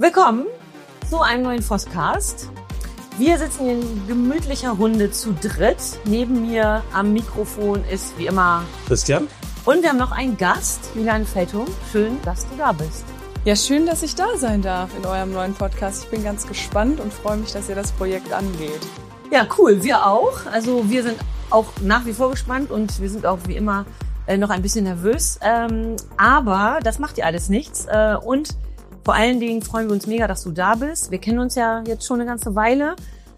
Willkommen zu einem neuen Vosscast. Wir sitzen in gemütlicher Runde zu dritt. Neben mir am Mikrofon ist wie immer Christian. Und wir haben noch einen Gast, Juliane Feldhum. Schön, dass du da bist. Ja, schön, dass ich da sein darf in eurem neuen Podcast. Ich bin ganz gespannt und freue mich, dass ihr das Projekt angeht. Ja, cool. Wir auch. Also wir sind auch nach wie vor gespannt und wir sind auch wie immer noch ein bisschen nervös. Aber das macht ja alles nichts. Und vor allen Dingen freuen wir uns mega, dass du da bist. Wir kennen uns ja jetzt schon eine ganze Weile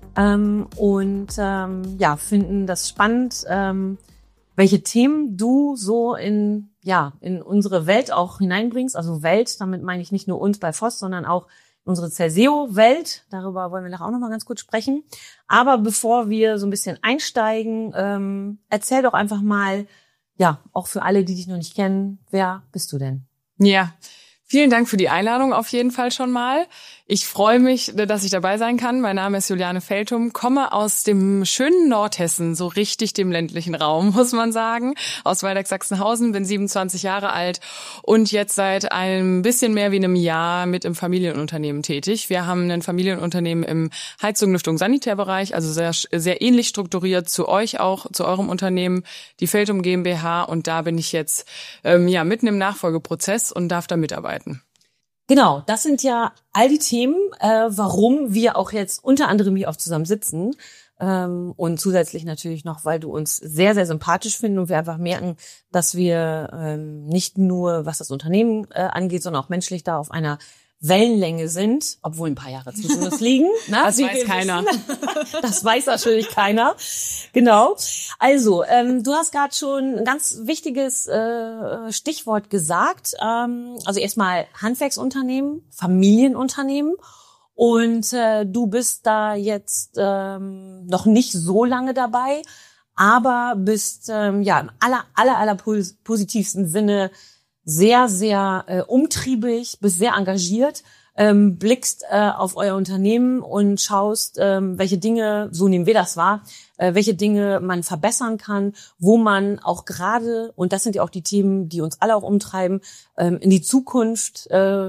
und finden das spannend, welche Themen du so in unsere Welt auch hineinbringst. Also Welt, damit meine ich nicht nur uns bei Voss, sondern auch unsere Celseo-Welt. Darüber wollen wir nachher auch noch mal ganz kurz sprechen. Aber bevor wir so ein bisschen einsteigen, erzähl doch einfach mal, ja, auch für alle, die dich noch nicht kennen, wer bist du denn? Ja, vielen Dank für die Einladung auf jeden Fall schon mal. Ich freue mich, dass ich dabei sein kann. Mein Name ist Juliane Feldhum, komme aus dem schönen Nordhessen, so richtig dem ländlichen Raum, muss man sagen, aus Waldeck-Sachsenhausen, bin 27 Jahre alt und jetzt seit ein bisschen mehr wie einem Jahr mit im Familienunternehmen tätig. Wir haben ein Familienunternehmen im Heizung, Lüftung, Sanitärbereich, also sehr, sehr ähnlich strukturiert zu euch auch, zu eurem Unternehmen, die Feldhum GmbH, und da bin ich jetzt mitten im Nachfolgeprozess und darf da mitarbeiten. Genau, das sind ja all die Themen, warum wir auch jetzt unter anderem hier oft zusammen sitzen. Und zusätzlich natürlich noch, weil du uns sehr, sehr sympathisch finden und wir einfach merken, dass wir nicht nur, was das Unternehmen angeht, sondern auch menschlich da auf einer Wellenlänge sind, obwohl ein paar Jahre zwischen uns liegen. Das weiß keiner. Das weiß natürlich keiner. Genau. Also, du hast gerade schon ein ganz wichtiges Stichwort gesagt. Also erstmal Handwerksunternehmen, Familienunternehmen. Und du bist da jetzt noch nicht so lange dabei, aber bist im aller positivsten Sinne sehr, sehr umtriebig, bist sehr engagiert, blickst auf euer Unternehmen und schaust, welche Dinge, so nehmen wir das wahr, welche Dinge man verbessern kann, wo man auch gerade, und das sind ja auch die Themen, die uns alle auch umtreiben, in die Zukunft,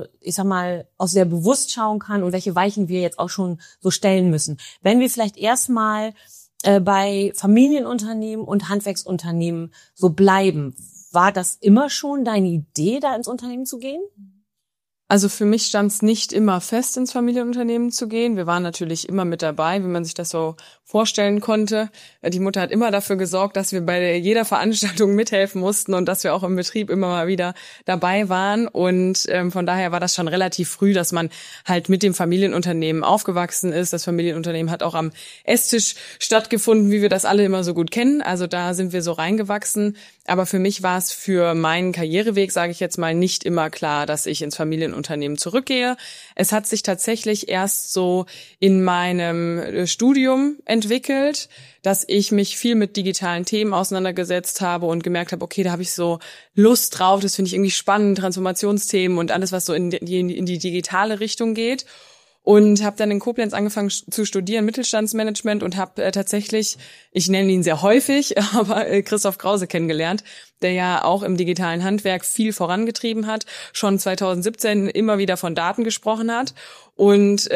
auch sehr bewusst schauen kann und welche Weichen wir jetzt auch schon so stellen müssen. Wenn wir vielleicht erstmal bei Familienunternehmen und Handwerksunternehmen so bleiben, war das immer schon deine Idee, da ins Unternehmen zu gehen? Also für mich stand es nicht immer fest, ins Familienunternehmen zu gehen. Wir waren natürlich immer mit dabei, wie man sich das so vorstellen konnte. Die Mutter hat immer dafür gesorgt, dass wir bei jeder Veranstaltung mithelfen mussten und dass wir auch im Betrieb immer mal wieder dabei waren. Und von daher war das schon relativ früh, dass man halt mit dem Familienunternehmen aufgewachsen ist. Das Familienunternehmen hat auch am Esstisch stattgefunden, wie wir das alle immer so gut kennen. Also da sind wir so reingewachsen. Aber für mich war es für meinen Karriereweg, sage ich jetzt mal, nicht immer klar, dass ich ins Familienunternehmen zurückgehe. Es hat sich tatsächlich erst so in meinem Studium entwickelt, dass ich mich viel mit digitalen Themen auseinandergesetzt habe und gemerkt habe, okay, da habe ich so Lust drauf, das finde ich irgendwie spannend, Transformationsthemen und alles, was so in die digitale Richtung geht. Und habe dann in Koblenz angefangen zu studieren, Mittelstandsmanagement, und habe tatsächlich, ich nenne ihn sehr häufig, aber Christoph Krause kennengelernt, der ja auch im digitalen Handwerk viel vorangetrieben hat, schon 2017 immer wieder von Daten gesprochen hat. Und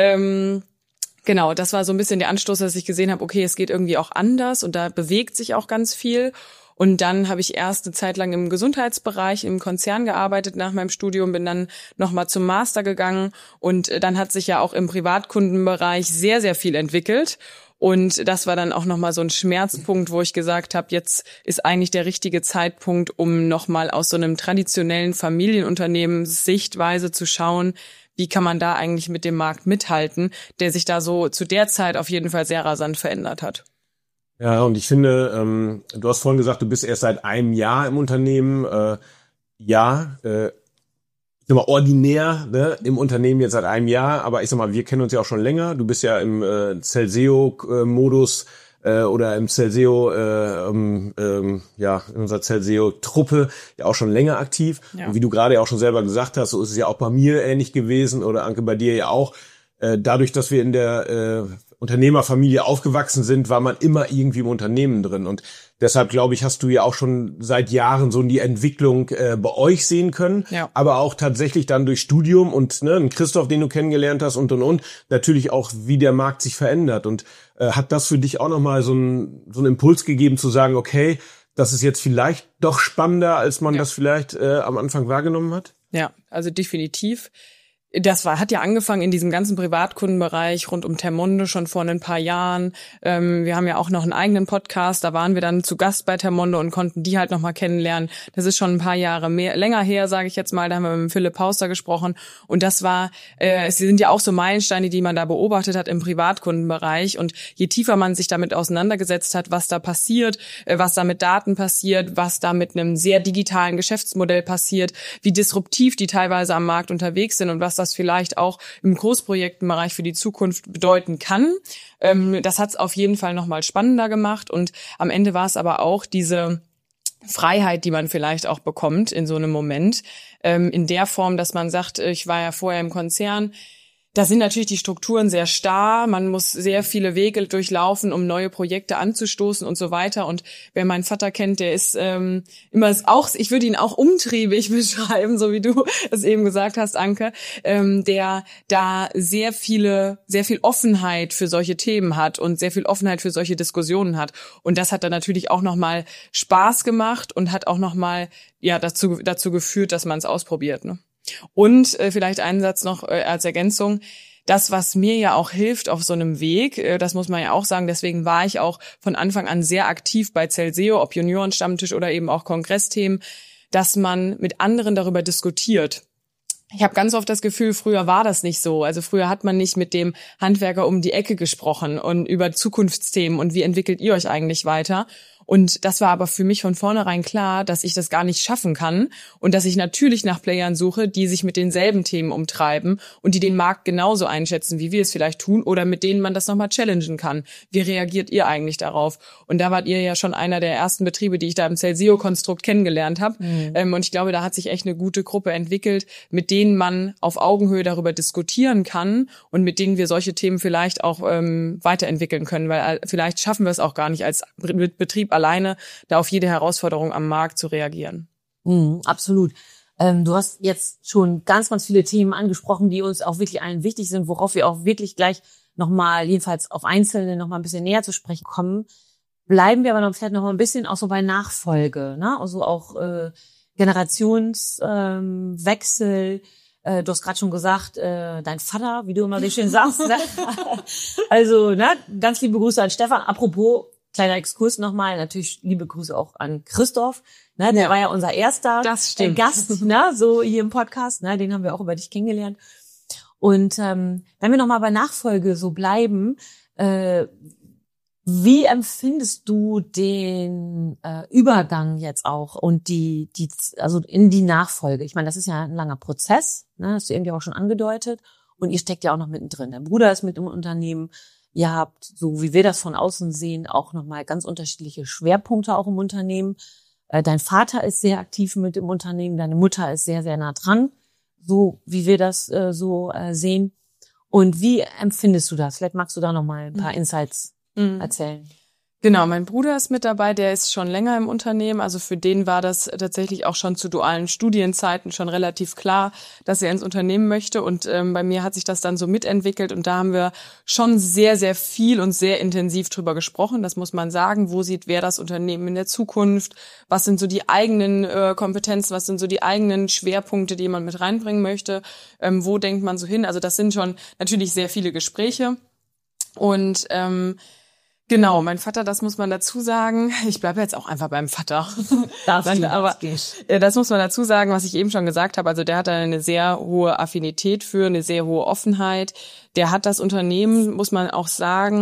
genau, das war so ein bisschen der Anstoß, dass ich gesehen habe, okay, es geht irgendwie auch anders und da bewegt sich auch ganz viel. Und dann habe ich erst eine Zeit lang im Gesundheitsbereich im Konzern gearbeitet nach meinem Studium, bin dann nochmal zum Master gegangen und dann hat sich ja auch im Privatkundenbereich sehr, sehr viel entwickelt. Und das war dann auch nochmal so ein Schmerzpunkt, wo ich gesagt habe, jetzt ist eigentlich der richtige Zeitpunkt, um nochmal aus so einem traditionellen Familienunternehmen Sichtweise zu schauen, wie kann man da eigentlich mit dem Markt mithalten, der sich da so zu der Zeit auf jeden Fall sehr rasant verändert hat. Ja, und ich finde, du hast vorhin gesagt, du bist erst seit einem Jahr im Unternehmen. Ich sag mal, ordinär, ne, im Unternehmen jetzt seit einem Jahr, aber ich sag mal, wir kennen uns ja auch schon länger. Du bist ja im Celseo-Modus oder im Celseo, in unserer Celseo-Truppe ja auch schon länger aktiv. Ja. Und wie du gerade ja auch schon selber gesagt hast, so ist es ja auch bei mir ähnlich gewesen oder Anke bei dir ja auch. Dadurch, dass wir in der Unternehmerfamilie aufgewachsen sind, war man immer irgendwie im Unternehmen drin. Und deshalb, glaube ich, hast du ja auch schon seit Jahren so die Entwicklung bei euch sehen können. Ja. Aber auch tatsächlich dann durch Studium und einen Christoph, den du kennengelernt hast und. Natürlich auch, wie der Markt sich verändert. Und hat das für dich auch nochmal so einen Impuls gegeben zu sagen, okay, das ist jetzt vielleicht doch spannender, als man das vielleicht am Anfang wahrgenommen hat? Ja, also definitiv. Hat ja angefangen in diesem ganzen Privatkundenbereich rund um Termonde schon vor ein paar Jahren. Wir haben ja auch noch einen eigenen Podcast, da waren wir dann zu Gast bei Termonde und konnten die halt nochmal kennenlernen. Das ist schon ein paar Jahre länger her, sage ich jetzt mal. Da haben wir mit Philipp Pauster gesprochen und das war, es sind ja auch so Meilensteine, die man da beobachtet hat im Privatkundenbereich und je tiefer man sich damit auseinandergesetzt hat, was da passiert, was da mit Daten passiert, was da mit einem sehr digitalen Geschäftsmodell passiert, wie disruptiv die teilweise am Markt unterwegs sind und was das vielleicht auch im Großprojektenbereich für die Zukunft bedeuten kann. Das hat es auf jeden Fall nochmal spannender gemacht und am Ende war es aber auch diese Freiheit, die man vielleicht auch bekommt in so einem Moment, in der Form, dass man sagt, ich war ja vorher im Konzern, da sind natürlich die Strukturen sehr starr, man muss sehr viele Wege durchlaufen, um neue Projekte anzustoßen und so weiter. Und wer meinen Vater kennt, der ist immer auch, ich würde ihn auch umtriebig beschreiben, so wie du es eben gesagt hast, Anke, der da sehr viel Offenheit für solche Themen hat und sehr viel Offenheit für solche Diskussionen hat. Und das hat dann natürlich auch nochmal Spaß gemacht und hat auch nochmal dazu geführt, dass man es ausprobiert, ne? Und vielleicht einen Satz noch als Ergänzung. Das, was mir ja auch hilft auf so einem Weg, das muss man ja auch sagen, deswegen war ich auch von Anfang an sehr aktiv bei Celseo, ob Juniorenstammtisch oder eben auch Kongressthemen, dass man mit anderen darüber diskutiert. Ich habe ganz oft das Gefühl, früher war das nicht so. Also früher hat man nicht mit dem Handwerker um die Ecke gesprochen und über Zukunftsthemen und wie entwickelt ihr euch eigentlich weiter. Und das war aber für mich von vornherein klar, dass ich das gar nicht schaffen kann und dass ich natürlich nach Playern suche, die sich mit denselben Themen umtreiben und die den Markt genauso einschätzen, wie wir es vielleicht tun oder mit denen man das nochmal challengen kann. Wie reagiert ihr eigentlich darauf? Und da wart ihr ja schon einer der ersten Betriebe, die ich da im Celseo-Konstrukt kennengelernt habe. Und ich glaube, da hat sich echt eine gute Gruppe entwickelt, mit denen man auf Augenhöhe darüber diskutieren kann und mit denen wir solche Themen vielleicht auch weiterentwickeln können, weil vielleicht schaffen wir es auch gar nicht als Betrieb alleine, da auf jede Herausforderung am Markt zu reagieren. Absolut. Du hast jetzt schon ganz, ganz viele Themen angesprochen, die uns auch wirklich allen wichtig sind, worauf wir auch wirklich gleich nochmal, jedenfalls auf Einzelne nochmal ein bisschen näher zu sprechen kommen. Bleiben wir aber noch vielleicht noch mal ein bisschen auch so bei Nachfolge, ne? Also auch Generationswechsel. Du hast gerade schon gesagt, dein Vater, wie du immer so schön sagst. Ne? Also, ne, ganz liebe Grüße an Stefan. Apropos, kleiner Exkurs nochmal, natürlich liebe Grüße auch an Christoph. Ne, der war ja unser erster Gast, ne, so hier im Podcast. Ne, den haben wir auch über dich kennengelernt. Und wenn wir nochmal bei Nachfolge so bleiben, wie empfindest du den Übergang jetzt auch und also in die Nachfolge? Ich meine, das ist ja ein langer Prozess, ne, hast du irgendwie auch schon angedeutet. Und ihr steckt ja auch noch mittendrin. Dein Bruder ist mit im Unternehmen. Ihr habt, so wie wir das von außen sehen, auch nochmal ganz unterschiedliche Schwerpunkte auch im Unternehmen. Dein Vater ist sehr aktiv mit im Unternehmen, deine Mutter ist sehr, sehr nah dran, so wie wir das sehen. Und wie empfindest du das? Vielleicht magst du da nochmal ein paar Insights erzählen. Genau, mein Bruder ist mit dabei, der ist schon länger im Unternehmen, also für den war das tatsächlich auch schon zu dualen Studienzeiten schon relativ klar, dass er ins Unternehmen möchte und bei mir hat sich das dann so mitentwickelt und da haben wir schon sehr, sehr viel und sehr intensiv drüber gesprochen, das muss man sagen, wo sieht wer das Unternehmen in der Zukunft, was sind so die eigenen Kompetenzen, was sind so die eigenen Schwerpunkte, die man mit reinbringen möchte, wo denkt man so hin, also das sind schon natürlich sehr viele Gespräche und genau, mein Vater, das muss man dazu sagen. Ich bleibe jetzt auch einfach beim Vater. Aber das muss man dazu sagen, was ich eben schon gesagt habe. Also der hat da eine sehr hohe Affinität für, eine sehr hohe Offenheit. Der hat das Unternehmen, muss man auch sagen,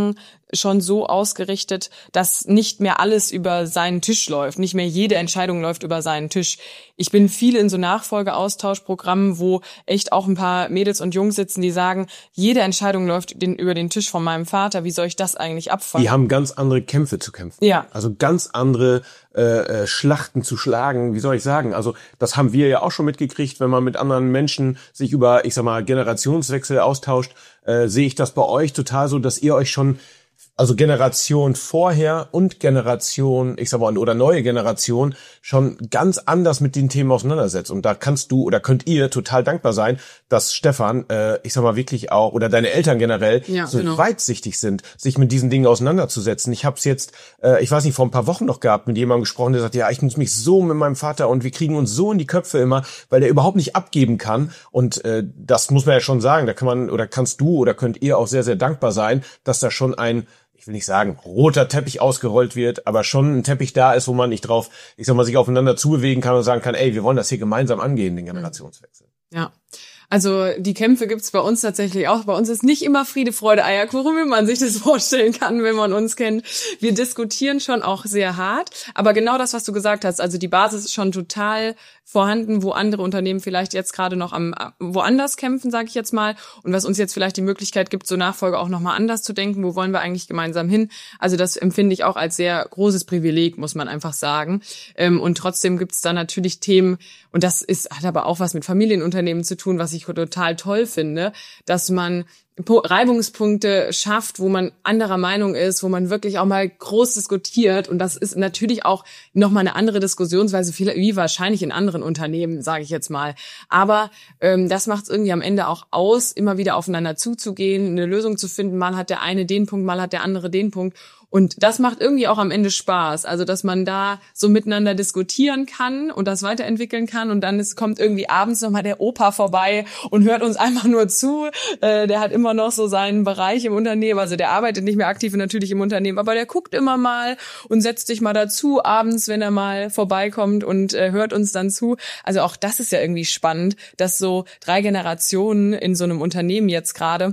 schon so ausgerichtet, dass nicht mehr alles über seinen Tisch läuft, nicht mehr jede Entscheidung läuft über seinen Tisch. Ich bin viel in so Nachfolgeaustauschprogrammen, wo echt auch ein paar Mädels und Jungs sitzen, die sagen, jede Entscheidung läuft über den Tisch von meinem Vater. Wie soll ich das eigentlich abfangen? Die haben ganz andere Kämpfe zu kämpfen. Ja. Also ganz andere Schlachten zu schlagen. Wie soll ich sagen? Also das haben wir ja auch schon mitgekriegt, wenn man mit anderen Menschen sich über, ich sag mal, Generationswechsel austauscht, sehe ich das bei euch total so, dass ihr euch schon, also Generation vorher und Generation, ich sag mal, oder neue Generation schon ganz anders mit den Themen auseinandersetzt. Und da kannst du oder könnt ihr total dankbar sein, dass Stefan, ich sag mal wirklich auch, oder deine Eltern generell weitsichtig sind, sich mit diesen Dingen auseinanderzusetzen. Ich habe es jetzt, ich weiß nicht, vor ein paar Wochen noch gehabt, mit jemandem gesprochen, der sagt, ja, ich muss mich so mit meinem Vater und wir kriegen uns so in die Köpfe immer, weil der überhaupt nicht abgeben kann. Und das muss man ja schon sagen, da kann man oder kannst du oder könnt ihr auch sehr, sehr dankbar sein, dass da schon ein, ich will nicht sagen, roter Teppich ausgerollt wird, aber schon ein Teppich da ist, wo man nicht drauf, ich sag mal, sich aufeinander zubewegen kann und sagen kann, ey, wir wollen das hier gemeinsam angehen, den Generationswechsel. Ja. Also die Kämpfe gibt's bei uns tatsächlich auch. Bei uns ist nicht immer Friede, Freude, Eierkuchen, wie man sich das vorstellen kann, wenn man uns kennt. Wir diskutieren schon auch sehr hart. Aber genau das, was du gesagt hast, also die Basis ist schon total vorhanden, wo andere Unternehmen vielleicht jetzt gerade noch woanders kämpfen, sage ich jetzt mal. Und was uns jetzt vielleicht die Möglichkeit gibt, so Nachfolge auch nochmal anders zu denken. Wo wollen wir eigentlich gemeinsam hin? Also das empfinde ich auch als sehr großes Privileg, muss man einfach sagen. Und trotzdem gibt's da natürlich Themen, und das hat aber auch was mit Familienunternehmen zu tun, was ich total toll finde, dass man Reibungspunkte schafft, wo man anderer Meinung ist, wo man wirklich auch mal groß diskutiert. Und das ist natürlich auch nochmal eine andere Diskussionsweise, wie wahrscheinlich in anderen Unternehmen, sage ich jetzt mal. Aber das macht es irgendwie am Ende auch aus, immer wieder aufeinander zuzugehen, eine Lösung zu finden. Mal hat der eine den Punkt, mal hat der andere den Punkt. Und das macht irgendwie auch am Ende Spaß. Also, dass man da so miteinander diskutieren kann und das weiterentwickeln kann. Und dann kommt irgendwie abends nochmal der Opa vorbei und hört uns einfach nur zu. Der hat immer noch so seinen Bereich im Unternehmen. Also, der arbeitet nicht mehr aktiv natürlich im Unternehmen, aber der guckt immer mal und setzt sich mal dazu abends, wenn er mal vorbeikommt und hört uns dann zu. Also, auch das ist ja irgendwie spannend, dass so 3 Generationen in so einem Unternehmen jetzt gerade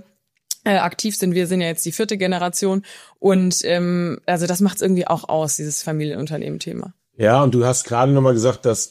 aktiv sind. Wir sind ja jetzt die 4. Generation und also das macht es irgendwie auch aus, dieses Familienunternehmen-Thema. Ja, und du hast gerade nochmal gesagt, dass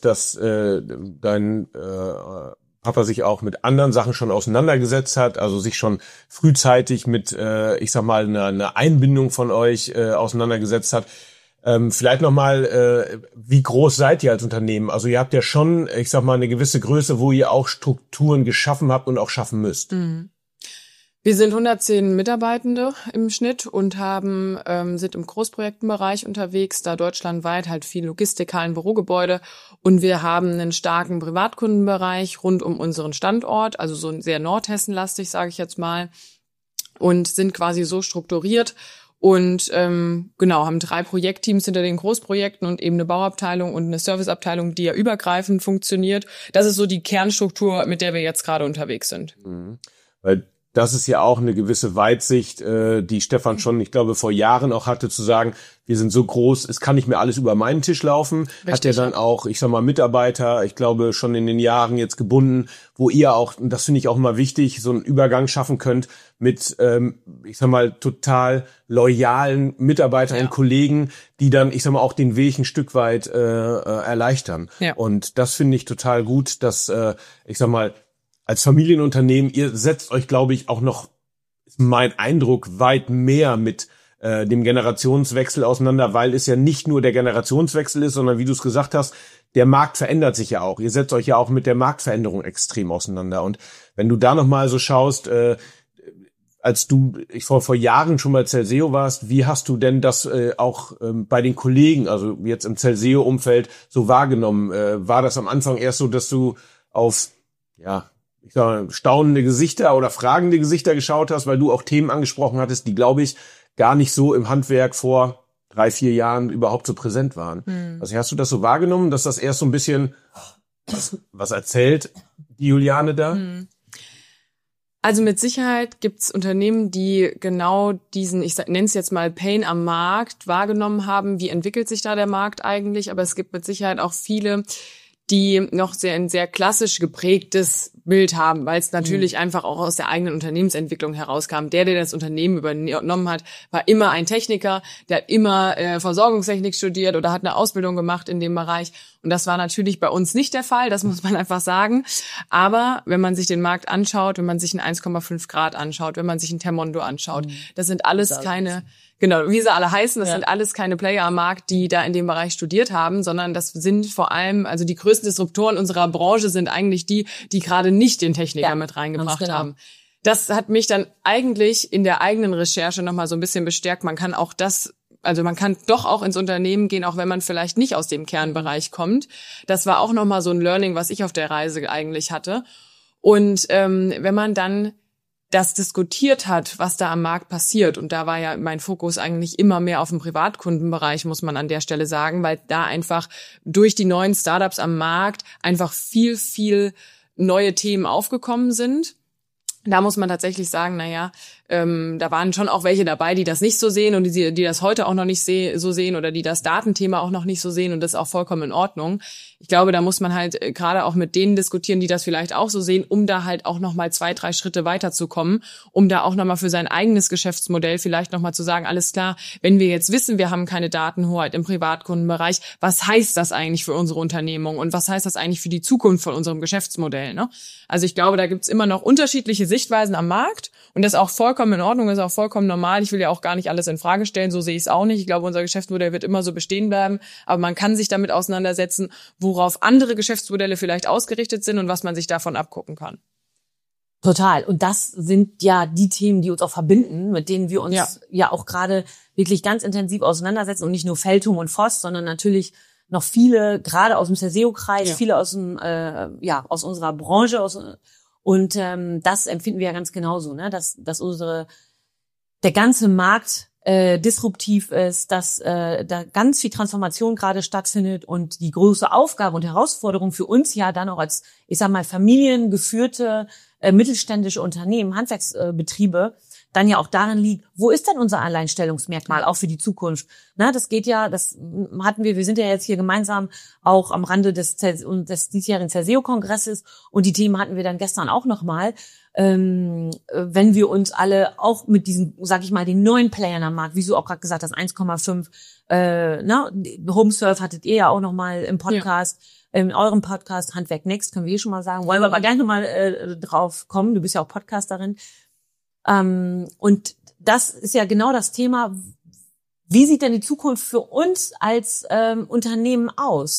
dein Papa sich auch mit anderen Sachen schon auseinandergesetzt hat, also sich schon frühzeitig mit, ich sag mal, einer Einbindung von euch auseinandergesetzt hat. Vielleicht nochmal, wie groß seid ihr als Unternehmen? Also ihr habt ja schon, ich sag mal, eine gewisse Größe, wo ihr auch Strukturen geschaffen habt und auch schaffen müsst. Mhm. Wir sind 110 Mitarbeitende im Schnitt und sind im Großprojektenbereich unterwegs, da deutschlandweit halt viel Logistik, Hallen, Bürogebäude. Und wir haben einen starken Privatkundenbereich rund um unseren Standort, also so sehr nordhessenlastig, sage ich jetzt mal, und sind quasi so strukturiert und haben 3 Projektteams hinter den Großprojekten und eben eine Bauabteilung und eine Serviceabteilung, die ja übergreifend funktioniert. Das ist so die Kernstruktur, mit der wir jetzt gerade unterwegs sind. Mhm. Weil das ist ja auch eine gewisse Weitsicht, die Stefan schon, ich glaube, vor Jahren auch hatte, zu sagen, wir sind so groß, es kann nicht mehr alles über meinen Tisch laufen. Richtig, hat er dann auch, ich sag mal, Mitarbeiter, ich glaube, schon in den Jahren jetzt gebunden, wo ihr auch, und das finde ich auch immer wichtig, so einen Übergang schaffen könnt mit, ich sag mal, total loyalen Mitarbeitern und Kollegen, die dann, ich sag mal, auch den Weg ein Stück weit erleichtern. Ja. Und das finde ich total gut, dass, ich sag mal, als Familienunternehmen, ihr setzt euch, glaube ich, auch noch, ist mein Eindruck, weit mehr mit dem Generationswechsel auseinander, weil es ja nicht nur der Generationswechsel ist, sondern wie du es gesagt hast, der Markt verändert sich ja auch. Ihr setzt euch ja auch mit der Marktveränderung extrem auseinander. Und wenn du da nochmal so schaust, als du vor Jahren schon bei Celseo warst, wie hast du denn das auch bei den Kollegen, also jetzt im Celseo-Umfeld, so wahrgenommen? War das am Anfang erst so, dass du auf, ich sag mal, staunende Gesichter oder fragende Gesichter geschaut hast, weil du auch Themen angesprochen hattest, die, glaube ich, gar nicht so im Handwerk vor 3-4 Jahren überhaupt so präsent waren. Also hast du das so wahrgenommen, dass das erst so ein bisschen was erzählt, die Juliane da? Also mit Sicherheit gibt's Unternehmen, die genau diesen, ich nenne es jetzt mal Pain am Markt, wahrgenommen haben. Wie entwickelt sich da der Markt eigentlich? Aber es gibt mit Sicherheit auch viele, die noch ein sehr klassisch geprägtes Bild haben, weil es natürlich einfach auch aus der eigenen Unternehmensentwicklung herauskam. Der das Unternehmen übernommen hat, war immer ein Techniker, der hat immer Versorgungstechnik studiert oder hat eine Ausbildung gemacht in dem Bereich. Und das war natürlich bei uns nicht der Fall, das muss man einfach sagen. Aber wenn man sich den Markt anschaut, wenn man sich einen 1,5 Grad anschaut, wenn man sich einen Termondo anschaut, das sind alles keine... Genau, wie sie alle heißen, das sind alles keine Player am Markt, die da in dem Bereich studiert haben, sondern das sind vor allem, also die größten Disruptoren unserer Branche sind eigentlich die gerade nicht den Techniker mit reingebracht haben. Das hat mich dann eigentlich in der eigenen Recherche nochmal so ein bisschen bestärkt. Man kann auch man kann doch auch ins Unternehmen gehen, auch wenn man vielleicht nicht aus dem Kernbereich kommt. Das war auch nochmal so ein Learning, was ich auf der Reise eigentlich hatte. Und wenn man dann das diskutiert hat, was da am Markt passiert. Und da war ja mein Fokus eigentlich immer mehr auf dem Privatkundenbereich, muss man an der Stelle sagen, weil da einfach durch die neuen Startups am Markt einfach viel, viel neue Themen aufgekommen sind. Da muss man tatsächlich sagen, da waren schon auch welche dabei, die das nicht so sehen und die das heute auch noch nicht so sehen oder die das Datenthema auch noch nicht so sehen und das ist auch vollkommen in Ordnung. Ich glaube, da muss man halt gerade auch mit denen diskutieren, die das vielleicht auch so sehen, um da halt auch nochmal 2, 3 Schritte weiterzukommen, um da auch nochmal für sein eigenes Geschäftsmodell vielleicht nochmal zu sagen, alles klar, wenn wir jetzt wissen, wir haben keine Datenhoheit im Privatkundenbereich, was heißt das eigentlich für unsere Unternehmung und was heißt das eigentlich für die Zukunft von unserem Geschäftsmodell, ne? Also ich glaube, da gibt's immer noch unterschiedliche Sichtweisen am Markt und das ist auch vollkommen in Ordnung, das ist auch vollkommen normal. Ich will ja auch gar nicht alles in Frage stellen, so sehe ich es auch nicht. Ich glaube, unser Geschäftsmodell wird immer so bestehen bleiben, aber man kann sich damit auseinandersetzen, worauf andere Geschäftsmodelle vielleicht ausgerichtet sind und was man sich davon abgucken kann. Total. Und das sind ja die Themen, die uns auch verbinden, mit denen wir uns ja auch gerade wirklich ganz intensiv auseinandersetzen und nicht nur Feltung und Voss, sondern natürlich noch viele, gerade aus dem Cerseo-Kreis, viele aus dem, aus unserer Branche, und das empfinden wir ja ganz genauso, ne, dass der ganze Markt disruptiv ist, dass da ganz viel Transformation gerade stattfindet und die große Aufgabe und Herausforderung für uns ja dann auch als, ich sag mal, familiengeführte mittelständische Unternehmen, Handwerksbetriebe, dann ja auch darin liegt, wo ist denn unser Alleinstellungsmerkmal auch für die Zukunft? Na, das geht ja, das hatten wir sind ja jetzt hier gemeinsam auch am Rande des diesjährigen Cerseo-Kongresses und die Themen hatten wir dann gestern auch nochmal. Wenn wir uns alle auch mit diesen, sag ich mal, den neuen Playern am Markt, wie du auch gerade gesagt hast, 1,5, HomeServe hattet ihr ja auch nochmal im Podcast, in eurem Podcast, Handwerk Next, können wir hier schon mal sagen, wollen wir aber gleich nochmal drauf kommen, du bist ja auch Podcasterin. Und das ist ja genau das Thema, wie sieht denn die Zukunft für uns als Unternehmen aus?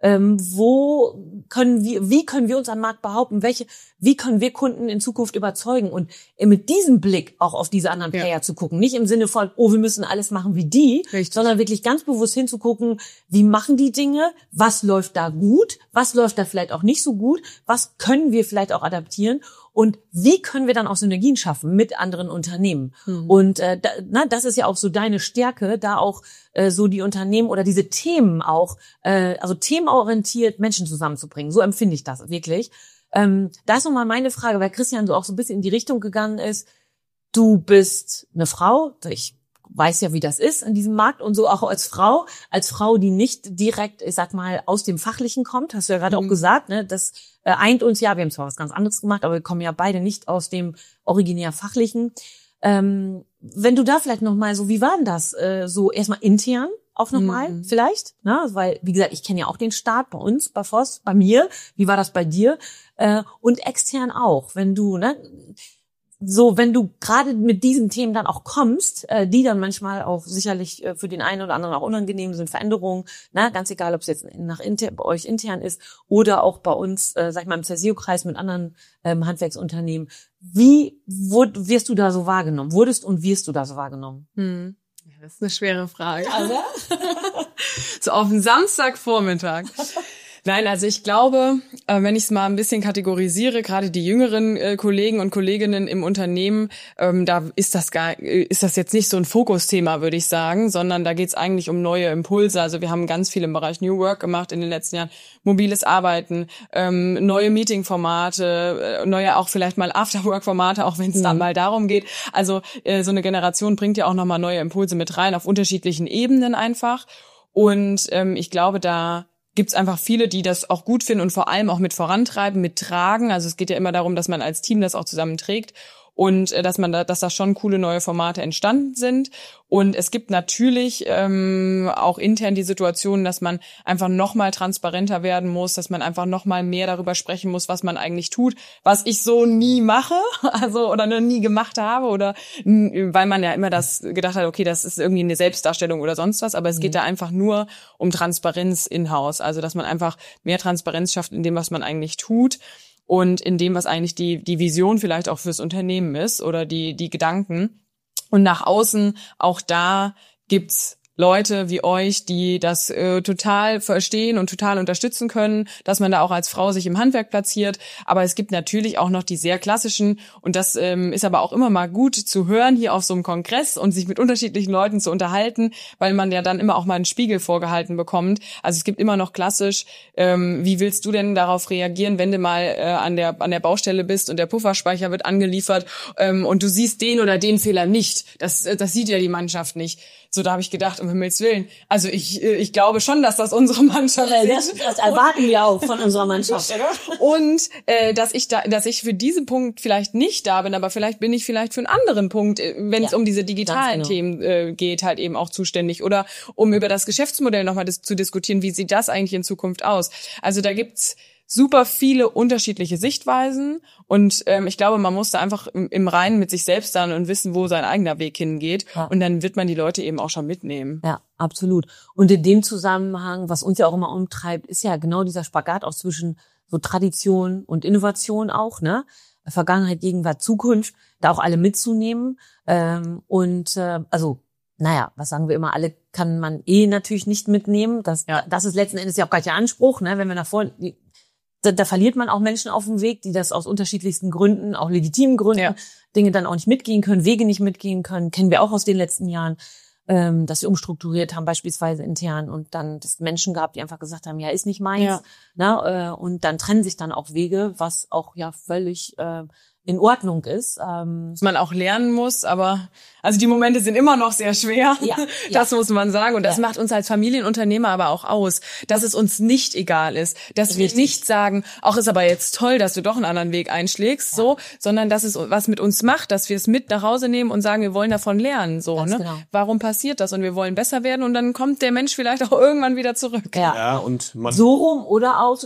Wie können wir uns am Markt behaupten? Wie können wir Kunden in Zukunft überzeugen? Und mit diesem Blick auch auf diese anderen Player zu gucken. Nicht im Sinne von, wir müssen alles machen wie die, sondern wirklich ganz bewusst hinzugucken, wie machen die Dinge? Was läuft da gut? Was läuft da vielleicht auch nicht so gut? Was können wir vielleicht auch adaptieren? Und wie können wir dann auch Synergien schaffen mit anderen Unternehmen? Und das ist ja auch so deine Stärke, da auch so die Unternehmen oder diese Themen auch, also themenorientiert Menschen zusammenzubringen. So empfinde ich das wirklich. Da ist nochmal meine Frage, weil Christian so auch so ein bisschen in die Richtung gegangen ist. Du bist eine Frau, ich weiß ja, wie das ist in diesem Markt und so auch als Frau, die nicht direkt, ich sag mal, aus dem Fachlichen kommt, hast du ja gerade auch gesagt, ne, das eint uns ja, wir haben zwar was ganz anderes gemacht, aber wir kommen ja beide nicht aus dem originär Fachlichen. Wenn du da vielleicht nochmal so, wie war denn das, so erstmal intern auch nochmal vielleicht, ne, weil, wie gesagt, ich kenne ja auch den Start bei uns, bei Voss, bei mir, wie war das bei dir, und extern auch, wenn du gerade mit diesen Themen dann auch kommst, die dann manchmal auch sicherlich für den einen oder anderen auch unangenehm sind, Veränderungen, ne, ganz egal, ob es jetzt bei euch intern ist oder auch bei uns, sag ich mal, im Cerseo-Kreis mit anderen Handwerksunternehmen. Wie wirst du da so wahrgenommen? Wurdest und wirst du da so wahrgenommen? Ja, das ist eine schwere Frage. Also? So auf den Samstagvormittag. Nein, also ich glaube, wenn ich es mal ein bisschen kategorisiere, gerade die jüngeren Kollegen und Kolleginnen im Unternehmen, da ist das jetzt nicht so ein Fokusthema, würde ich sagen, sondern da geht es eigentlich um neue Impulse. Also wir haben ganz viel im Bereich New Work gemacht in den letzten Jahren, mobiles Arbeiten, neue Meeting-Formate, neue auch vielleicht mal After-Work-Formate, auch wenn es dann mal darum geht. Also so eine Generation bringt ja auch nochmal neue Impulse mit rein, auf unterschiedlichen Ebenen einfach. Und ich glaube, da gibt's einfach viele, die das auch gut finden und vor allem auch mit vorantreiben, mittragen. Also es geht ja immer darum, dass man als Team das auch zusammen trägt. Und dass da schon coole neue Formate entstanden sind. Und es gibt natürlich auch intern die Situation, dass man einfach noch mal transparenter werden muss, dass man einfach noch mal mehr darüber sprechen muss, was man eigentlich tut, was ich so nie mache, also oder noch nie gemacht habe oder weil man ja immer das gedacht hat, okay, das ist irgendwie eine Selbstdarstellung oder sonst was, aber es geht da einfach nur um Transparenz in-house, also dass man einfach mehr Transparenz schafft in dem, was man eigentlich tut. Und in dem, was eigentlich die Vision vielleicht auch fürs Unternehmen ist oder die Gedanken. Und nach außen, auch da gibt's Leute wie euch, die das total verstehen und total unterstützen können, dass man da auch als Frau sich im Handwerk platziert. Aber es gibt natürlich auch noch die sehr klassischen und das ist aber auch immer mal gut zu hören hier auf so einem Kongress und sich mit unterschiedlichen Leuten zu unterhalten, weil man ja dann immer auch mal einen Spiegel vorgehalten bekommt. Also es gibt immer noch klassisch, wie willst du denn darauf reagieren, wenn du mal an der Baustelle bist und der Pufferspeicher wird angeliefert und du siehst den oder den Fehler nicht. Das sieht ja die Mannschaft nicht. So, da habe ich gedacht, um Himmels Willen. Also ich glaube schon, dass das unsere Mannschaft ist. Das erwarten wir auch von unserer Mannschaft, oder? Und dass ich für diesen Punkt vielleicht nicht da bin, aber vielleicht bin ich vielleicht für einen anderen Punkt, wenn es um diese digitalen Themen geht, halt eben auch zuständig. Oder um über das Geschäftsmodell nochmal zu diskutieren, wie sieht das eigentlich in Zukunft aus? Also da gibt's super viele unterschiedliche Sichtweisen und ich glaube, man muss da einfach im Reinen mit sich selbst sein und wissen, wo sein eigener Weg hingeht und dann wird man die Leute eben auch schon mitnehmen. Ja, absolut. Und in dem Zusammenhang, was uns ja auch immer umtreibt, ist ja genau dieser Spagat auch zwischen so Tradition und Innovation auch, ne? Vergangenheit, Gegenwart, Zukunft, da auch alle mitzunehmen also naja, was sagen wir immer, alle kann man natürlich nicht mitnehmen. Das ist letzten Endes ja auch gar nicht der Anspruch, ne? Wenn wir nach vorne, da verliert man auch Menschen auf dem Weg, die das aus unterschiedlichsten Gründen, auch legitimen Gründen, Dinge dann auch nicht mitgehen können, Wege nicht mitgehen können. Kennen wir auch aus den letzten Jahren, dass wir umstrukturiert haben, beispielsweise intern und dann das Menschen gab, die einfach gesagt haben, ja, ist nicht meins. Ne? Und dann trennen sich dann auch Wege, was auch ja völlig in Ordnung ist. Was man auch lernen muss, aber also die Momente sind immer noch sehr schwer. Das muss man sagen. Und das macht uns als Familienunternehmer aber auch aus, dass es uns nicht egal ist, dass wir nicht sagen, ach, ist aber jetzt toll, dass du doch einen anderen Weg einschlägst, so, sondern dass es was mit uns macht, dass wir es mit nach Hause nehmen und sagen, wir wollen davon lernen, so, ne? Genau. Warum passiert das? Und wir wollen besser werden und dann kommt der Mensch vielleicht auch irgendwann wieder zurück. Ja, und man so rum oder auch,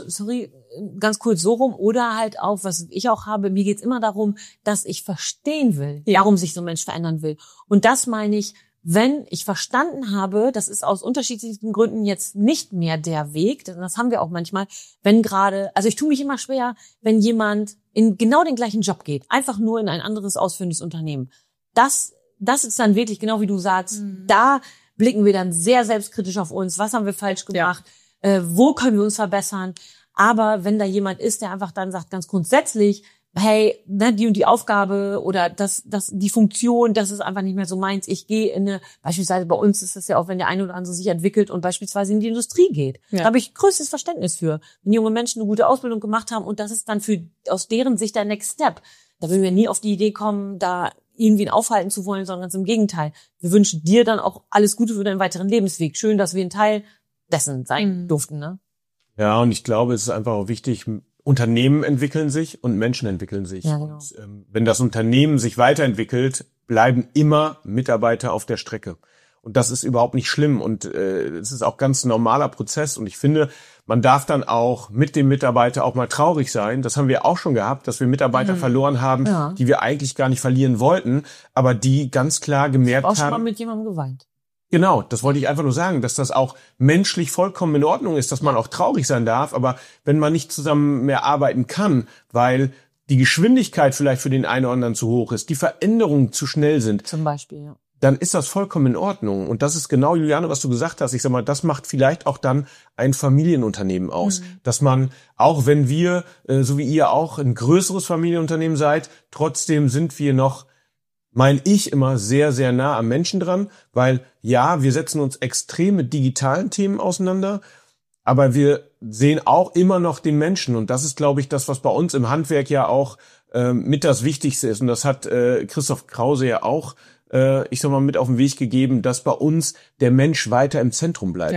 ganz kurz so rum oder halt auch, was ich auch habe, mir geht's immer darum, dass ich verstehen will, warum sich so ein Mensch verändern will. Und das meine ich, wenn ich verstanden habe, das ist aus unterschiedlichsten Gründen jetzt nicht mehr der Weg, das haben wir auch manchmal, wenn gerade, also ich tue mich immer schwer, wenn jemand in genau den gleichen Job geht, einfach nur in ein anderes ausführendes Unternehmen. Das ist dann wirklich, genau wie du sagst, da blicken wir dann sehr selbstkritisch auf uns, was haben wir falsch gemacht, wo können wir uns verbessern. Aber wenn da jemand ist, der einfach dann sagt, ganz grundsätzlich, hey, ne, die und die Aufgabe oder die Funktion, das ist einfach nicht mehr so meins. Ich gehe beispielsweise bei uns ist das ja auch, wenn der eine oder andere sich entwickelt und beispielsweise in die Industrie geht. Da habe ich größtes Verständnis für. Wenn junge Menschen eine gute Ausbildung gemacht haben und das ist dann aus deren Sicht der Next Step. Da würden wir nie auf die Idee kommen, da irgendwie aufhalten zu wollen, sondern ganz im Gegenteil. Wir wünschen dir dann auch alles Gute für deinen weiteren Lebensweg. Schön, dass wir ein Teil dessen sein durften, ne? Ja, und ich glaube, es ist einfach auch wichtig, Unternehmen entwickeln sich und Menschen entwickeln sich. Ja, genau. Und, wenn das Unternehmen sich weiterentwickelt, bleiben immer Mitarbeiter auf der Strecke. Und das ist überhaupt nicht schlimm und es ist auch ganz normaler Prozess. Und ich finde, man darf dann auch mit dem Mitarbeiter auch mal traurig sein. Das haben wir auch schon gehabt, dass wir Mitarbeiter verloren haben, die wir eigentlich gar nicht verlieren wollten, aber die ganz klar gemerkt haben. Ich habe auch schon mal mit jemandem geweint. Genau, das wollte ich einfach nur sagen, dass das auch menschlich vollkommen in Ordnung ist, dass man auch traurig sein darf, aber wenn man nicht zusammen mehr arbeiten kann, weil die Geschwindigkeit vielleicht für den einen oder anderen zu hoch ist, die Veränderungen zu schnell sind, zum Beispiel, dann ist das vollkommen in Ordnung. Und das ist genau, Juliane, was du gesagt hast. Ich sag mal, das macht vielleicht auch dann ein Familienunternehmen aus. Dass man, auch wenn wir, so wie ihr auch, ein größeres Familienunternehmen seid, trotzdem sind wir noch, meine ich, immer sehr, sehr nah am Menschen dran, weil ja, wir setzen uns extrem mit digitalen Themen auseinander, aber wir sehen auch immer noch den Menschen und das ist, glaube ich, das, was bei uns im Handwerk ja auch mit das Wichtigste ist und das hat Christoph Krause ja auch, ich sag mal, mit auf den Weg gegeben, dass bei uns der Mensch weiter im Zentrum bleibt. Ja.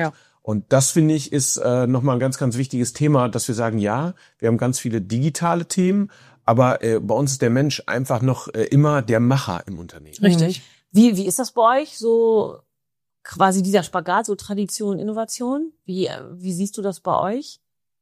Und das, finde ich, ist nochmal ein ganz, ganz wichtiges Thema, dass wir sagen, ja, wir haben ganz viele digitale Themen, aber bei uns ist der Mensch einfach noch immer der Macher im Unternehmen. Richtig. Wie ist das bei euch? So quasi dieser Spagat, so Tradition, Innovation? Wie siehst du das bei euch?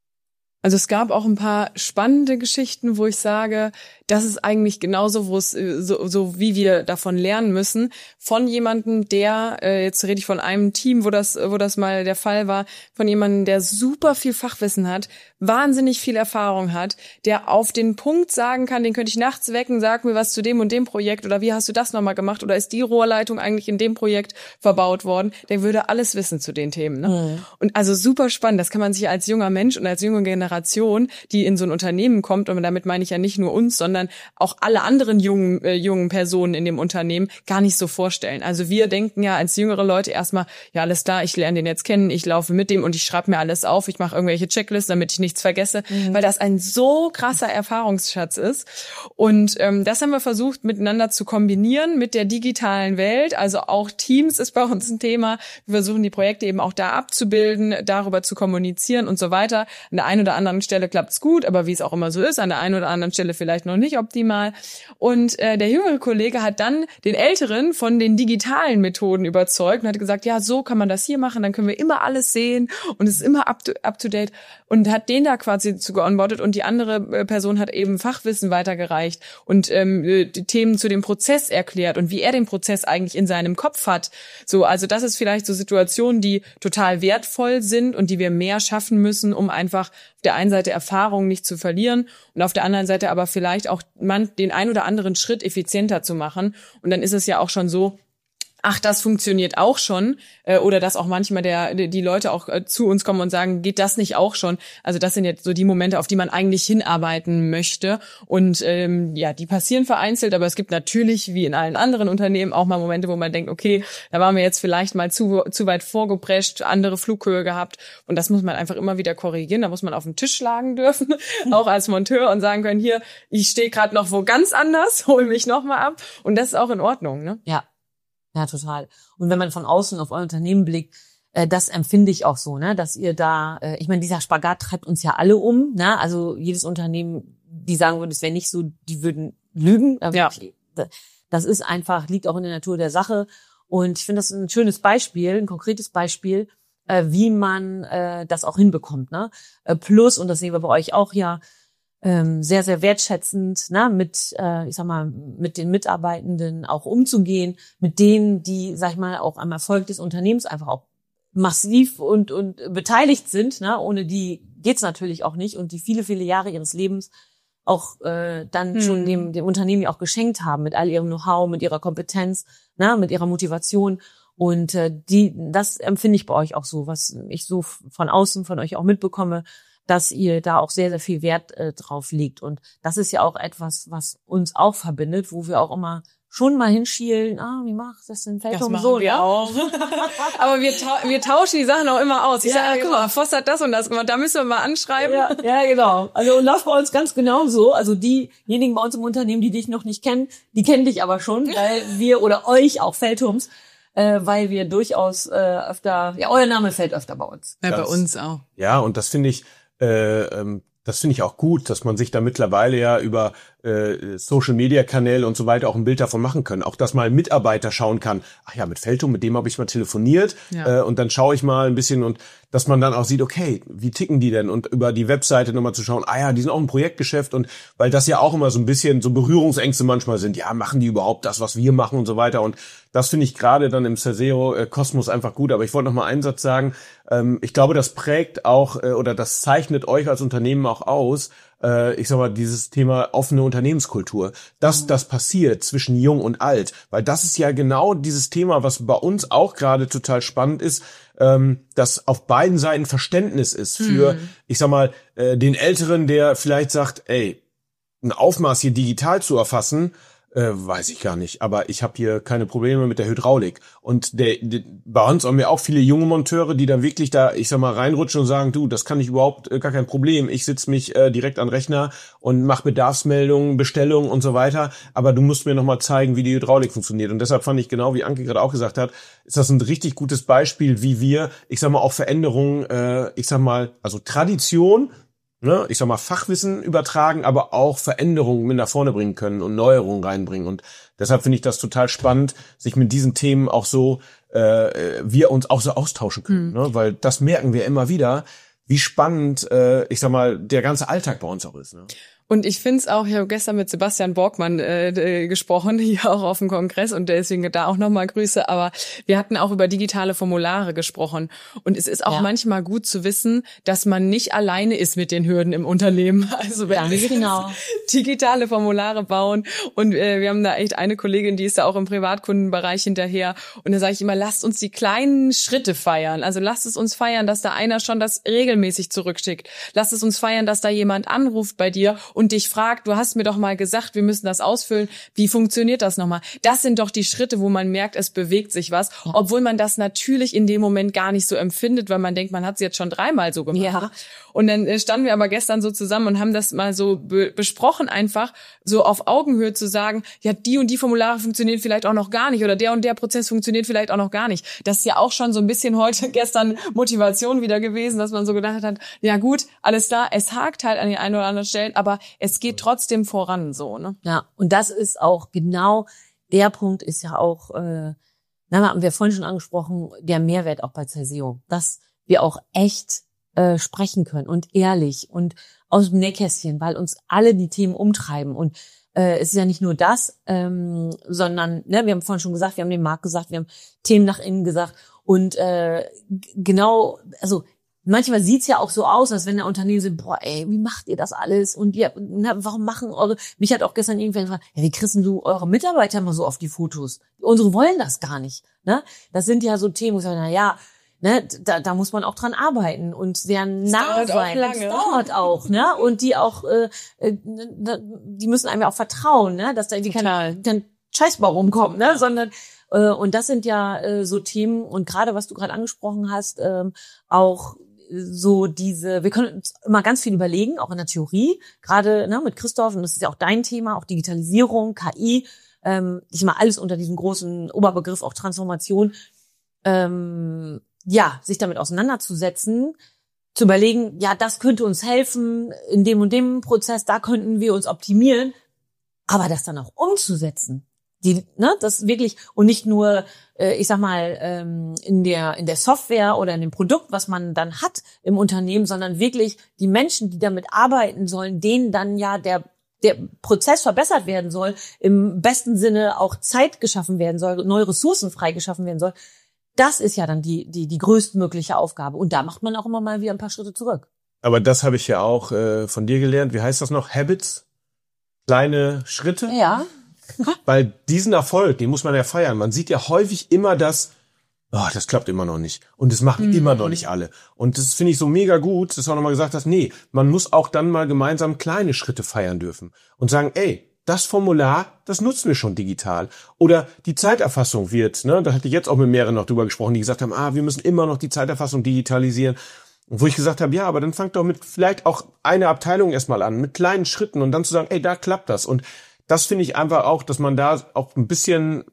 Also es gab auch ein paar spannende Geschichten, wo ich sage, das ist eigentlich genauso, wo es so wie wir davon lernen müssen, von jemandem, der jetzt rede ich von einem Team, wo das mal der Fall war, von jemandem, der super viel Fachwissen hat, wahnsinnig viel Erfahrung hat, der auf den Punkt sagen kann, den könnte ich nachts wecken, sag mir was zu dem und dem Projekt oder wie hast du das nochmal gemacht oder ist die Rohrleitung eigentlich in dem Projekt verbaut worden, der würde alles wissen zu den Themen. Ne? Und also super spannend, das kann man sich als junger Mensch und als junge Generation, die in so ein Unternehmen kommt, und damit meine ich ja nicht nur uns, sondern auch alle anderen jungen Personen in dem Unternehmen gar nicht so vorstellen. Also wir denken ja als jüngere Leute erstmal, ja alles klar, ich lerne den jetzt kennen, ich laufe mit dem und ich schreibe mir alles auf, ich mache irgendwelche Checklisten, damit ich nichts vergesse, weil das ein so krasser Erfahrungsschatz ist. Und das haben wir versucht miteinander zu kombinieren mit der digitalen Welt. Also auch Teams ist bei uns ein Thema. Wir versuchen die Projekte eben auch da abzubilden, darüber zu kommunizieren und so weiter. An der einen oder anderen Stelle klappt es gut, aber wie es auch immer so ist, an der einen oder anderen Stelle vielleicht noch nicht optimal. Und der jüngere Kollege hat dann den Älteren von den digitalen Methoden überzeugt und hat gesagt, ja, so kann man das hier machen, dann können wir immer alles sehen und es ist immer up to date, und hat den da quasi zu geonboardet, und die andere Person hat eben Fachwissen weitergereicht und die Themen zu dem Prozess erklärt und wie er den Prozess eigentlich in seinem Kopf hat. So, also das ist vielleicht so Situationen, die total wertvoll sind und die wir mehr schaffen müssen, um einfach auf der einen Seite Erfahrung nicht zu verlieren und auf der anderen Seite aber vielleicht auch den ein oder anderen Schritt effizienter zu machen. Und dann ist es ja auch schon so, ach, das funktioniert auch schon, oder dass auch manchmal die Leute auch zu uns kommen und sagen, geht das nicht auch schon? Also das sind jetzt so die Momente, auf die man eigentlich hinarbeiten möchte, und ja, die passieren vereinzelt, aber es gibt natürlich, wie in allen anderen Unternehmen, auch mal Momente, wo man denkt, okay, da waren wir jetzt vielleicht mal zu weit vorgeprescht, andere Flughöhe gehabt, und das muss man einfach immer wieder korrigieren, da muss man auf den Tisch schlagen dürfen, auch als Monteur, und sagen können, hier, ich stehe gerade noch wo ganz anders, hol mich nochmal ab, und das ist auch in Ordnung, ne? Ja, total. Und wenn man von außen auf euer Unternehmen blickt, das empfinde ich auch so, ne, dass ihr da, ich meine, dieser Spagat treibt uns ja alle um, ne, also jedes Unternehmen, die sagen würden, es wäre nicht so, die würden lügen. Ja. Das ist einfach, liegt auch in der Natur der Sache, und ich finde das ein schönes Beispiel, ein konkretes Beispiel, wie man das auch hinbekommt, ne, plus, und das sehen wir bei euch auch ja, sehr, sehr wertschätzend, ne, mit, ich sag mal, mit den Mitarbeitenden auch umzugehen, mit denen, die, sag ich mal, auch am Erfolg des Unternehmens einfach auch massiv und beteiligt sind, ne, ohne die geht's natürlich auch nicht, und die viele, viele Jahre ihres Lebens auch dann schon dem Unternehmen ja auch geschenkt haben, mit all ihrem Know-how, mit ihrer Kompetenz, ne, mit ihrer Motivation. Und das empfinde ich bei euch auch so, was ich so von außen von euch auch mitbekomme, dass ihr da auch sehr, sehr viel Wert drauf legt. Und das ist ja auch etwas, was uns auch verbindet, wo wir auch immer schon mal hinschielen, wie macht das denn Feldhum so? Das machen wir auch. Aber wir tauschen die Sachen auch immer aus. Ich sage, guck mal, Voss hat das und das gemacht, da müssen wir mal anschreiben. Ja, genau. Also und läuft bei uns ganz genau so. Also diejenigen bei uns im Unternehmen, die dich noch nicht kennen, die kennen dich aber schon, weil wir, oder euch auch Feldhums, weil wir durchaus öfter, ja, euer Name fällt öfter bei uns. Ja, bei uns auch. Ja, und das finde ich auch gut, dass man sich da mittlerweile ja über Social-Media-Kanäle und so weiter auch ein Bild davon machen können. Auch, dass mal ein Mitarbeiter schauen kann, ach ja, mit Feldhum, mit dem habe ich mal telefoniert, und dann schaue ich mal ein bisschen, und dass man dann auch sieht, okay, wie ticken die denn? Und über die Webseite nochmal zu schauen, die sind auch ein Projektgeschäft, und weil das ja auch immer so ein bisschen so Berührungsängste manchmal sind, ja, machen die überhaupt das, was wir machen und so weiter, und das finde ich gerade dann im Ceseo-Kosmos einfach gut. Aber ich wollte noch mal einen Satz sagen, ich glaube, das prägt auch oder das zeichnet euch als Unternehmen auch aus, ich sag mal, dieses Thema offene Unternehmenskultur, dass das passiert zwischen Jung und Alt, weil das ist ja genau dieses Thema, was bei uns auch gerade total spannend ist, dass auf beiden Seiten Verständnis ist für, ich sag mal, den Älteren, der vielleicht sagt, ey, ein Aufmaß hier digital zu erfassen, weiß ich gar nicht, aber ich habe hier keine Probleme mit der Hydraulik. Und bei uns haben wir auch viele junge Monteure, die dann wirklich da, ich sag mal, reinrutschen und sagen, du, das kann ich überhaupt gar kein Problem. Ich sitze mich direkt an den Rechner und mache Bedarfsmeldungen, Bestellungen und so weiter. Aber du musst mir nochmal zeigen, wie die Hydraulik funktioniert. Und deshalb fand ich genau, wie Anke gerade auch gesagt hat, ist das ein richtig gutes Beispiel, wie wir, ich sag mal, auch Veränderungen, also Tradition, ne, ich sag mal, Fachwissen übertragen, aber auch Veränderungen mit nach vorne bringen können und Neuerungen reinbringen. Und deshalb finde ich das total spannend, sich mit diesen Themen auch so, wir uns auch so austauschen können, ne? Weil das merken wir immer wieder, wie spannend, ich sag mal, der ganze Alltag bei uns auch ist, ne? Und ich finde es auch, ich habe gestern mit Sebastian Borgmann gesprochen, hier auch auf dem Kongress und deswegen da auch nochmal Grüße, aber wir hatten auch über digitale Formulare gesprochen und es ist auch manchmal gut zu wissen, dass man nicht alleine ist mit den Hürden im Unternehmen. Also wenn wir digitale Formulare bauen und wir haben da echt eine Kollegin, die ist da auch im Privatkundenbereich hinterher und da sage ich immer, lasst uns die kleinen Schritte feiern, also lasst es uns feiern, dass da einer schon das regelmäßig zurückschickt, lasst es uns feiern, dass da jemand anruft bei dir und dich fragt, du hast mir doch mal gesagt, wir müssen das ausfüllen, wie funktioniert das nochmal? Das sind doch die Schritte, wo man merkt, es bewegt sich was, obwohl man das natürlich in dem Moment gar nicht so empfindet, weil man denkt, man hat es jetzt schon 3-mal so gemacht. Ja. Und dann standen wir aber gestern so zusammen und haben das mal so besprochen, einfach so auf Augenhöhe zu sagen, ja, die und die Formulare funktionieren vielleicht auch noch gar nicht oder der und der Prozess funktioniert vielleicht auch noch gar nicht. Das ist ja auch schon so ein bisschen gestern Motivation wieder gewesen, dass man so gedacht hat, ja gut, alles klar, es hakt halt an den einen oder anderen Stellen, aber es geht trotzdem voran so, ne? Ja, und das ist auch genau, der Punkt ist ja auch, haben wir vorhin schon angesprochen, der Mehrwert auch bei Zerseo, dass wir auch echt sprechen können und ehrlich und aus dem Nähkästchen, weil uns alle die Themen umtreiben und es ist ja nicht nur das, sondern wir haben vorhin schon gesagt, wir haben den Markt gesagt, wir haben Themen nach innen gesagt und genau, also manchmal sieht's ja auch so aus, als wenn der Unternehmen sind, boah, ey, wie macht ihr das alles? Und ja, warum mich hat auch gestern irgendwer gefragt, ja, wie kriegst du eure Mitarbeiter mal so auf die Fotos? Unsere wollen das gar nicht, ne? Das sind ja so Themen, wo ich sage, da muss man auch dran arbeiten und sehr nah sein. Das dauert auch, ne? Und die auch, die müssen einem ja auch vertrauen, ne? Dass da irgendwie kein Scheißbau rumkommt, ne? Sondern, und das sind ja so Themen und gerade was du gerade angesprochen hast, auch so wir können uns immer ganz viel überlegen, auch in der Theorie, gerade mit Christoph, und das ist ja auch dein Thema, auch Digitalisierung, KI, ich mal alles unter diesem großen Oberbegriff auch Transformation, sich damit auseinanderzusetzen, zu überlegen, ja, das könnte uns helfen in dem und dem Prozess, da könnten wir uns optimieren, aber das dann auch umzusetzen. Das wirklich, und nicht nur, ich sag mal, in der Software oder in dem Produkt, was man dann hat im Unternehmen, sondern wirklich die Menschen, die damit arbeiten sollen, denen dann ja der Prozess verbessert werden soll, im besten Sinne auch Zeit geschaffen werden soll, neue Ressourcen freigeschaffen werden soll. Das ist ja dann die größtmögliche Aufgabe. Und da macht man auch immer mal wieder ein paar Schritte zurück. Aber das habe ich ja auch von dir gelernt. Wie heißt das noch? Habits? Kleine Schritte? Ja. Weil diesen Erfolg, den muss man ja feiern. Man sieht ja häufig immer das klappt immer noch nicht. Und das machen immer noch nicht alle. Und das finde ich so mega gut, dass du auch nochmal gesagt hast, nee, man muss auch dann mal gemeinsam kleine Schritte feiern dürfen. Und sagen, ey, das Formular, das nutzen wir schon digital. Oder die Zeiterfassung wird, da hatte ich jetzt auch mit mehreren noch drüber gesprochen, die gesagt haben, wir müssen immer noch die Zeiterfassung digitalisieren. Und wo ich gesagt habe, ja, aber dann fangt doch mit vielleicht auch einer Abteilung erstmal an, mit kleinen Schritten und dann zu sagen, ey, da klappt das. Und das finde ich einfach auch, dass man da auch ein bisschen,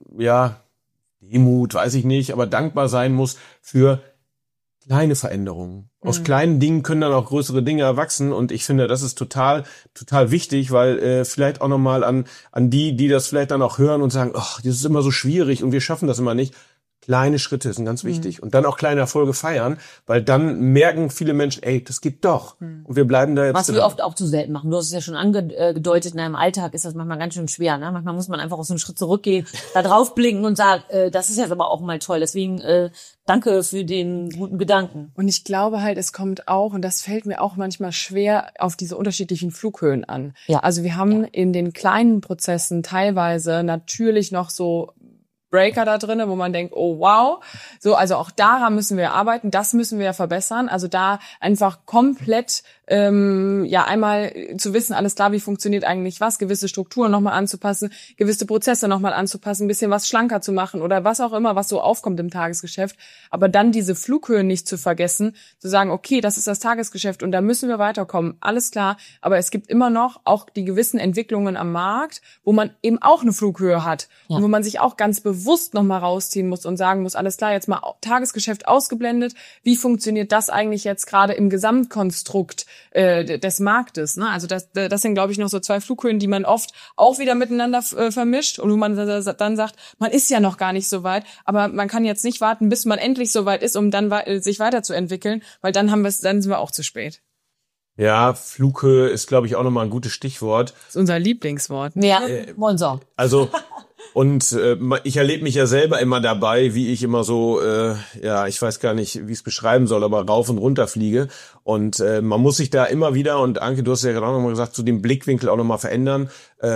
Demut, weiß ich nicht, aber dankbar sein muss für kleine Veränderungen. Aus kleinen Dingen können dann auch größere Dinge erwachsen und ich finde, das ist total, total wichtig, weil vielleicht auch nochmal an die das vielleicht dann auch hören und sagen, das ist immer so schwierig und wir schaffen das immer nicht. Kleine Schritte sind ganz wichtig und dann auch kleine Erfolge feiern, weil dann merken viele Menschen, ey, das geht doch und wir bleiben da jetzt. Was wir oft auch zu selten machen. Du hast es ja schon angedeutet, in einem Alltag ist das manchmal ganz schön schwer. Ne? Manchmal muss man einfach auch so einen Schritt zurückgehen, da drauf blicken und sagen, das ist jetzt aber auch mal toll. Deswegen danke für den guten Gedanken. Und ich glaube halt, es kommt auch, und das fällt mir auch manchmal schwer, auf diese unterschiedlichen Flughöhen an. Ja. Also wir haben in den kleinen Prozessen teilweise natürlich noch so Breaker da drinne, wo man denkt, oh wow, so, also auch daran müssen wir arbeiten, das müssen wir verbessern, also da einfach komplett einmal zu wissen, alles klar, wie funktioniert eigentlich was, gewisse Strukturen nochmal anzupassen, gewisse Prozesse nochmal anzupassen, ein bisschen was schlanker zu machen oder was auch immer, was so aufkommt im Tagesgeschäft. Aber dann diese Flughöhe nicht zu vergessen, zu sagen, okay, das ist das Tagesgeschäft und da müssen wir weiterkommen, alles klar. Aber es gibt immer noch auch die gewissen Entwicklungen am Markt, wo man eben auch eine Flughöhe hat und wo man sich auch ganz bewusst nochmal rausziehen muss und sagen muss, alles klar, jetzt mal Tagesgeschäft ausgeblendet, wie funktioniert das eigentlich jetzt gerade im Gesamtkonstrukt des Marktes, ne? Also das sind, glaube ich, noch so zwei Flughöhen, die man oft auch wieder miteinander vermischt und wo man dann sagt, man ist ja noch gar nicht so weit, aber man kann jetzt nicht warten, bis man endlich so weit ist, um dann sich weiterzuentwickeln, weil dann sind wir auch zu spät. Ja, Flughöhe ist, glaube ich, auch nochmal ein gutes Stichwort. Das ist unser Lieblingswort. Ja, Monson. Also und ich erlebe mich ja selber immer dabei, wie ich immer so, ich weiß gar nicht, wie ich es beschreiben soll, aber rauf und runter fliege. Und man muss sich da immer wieder, und Anke, du hast ja gerade auch nochmal gesagt, zu dem Blickwinkel auch nochmal verändern,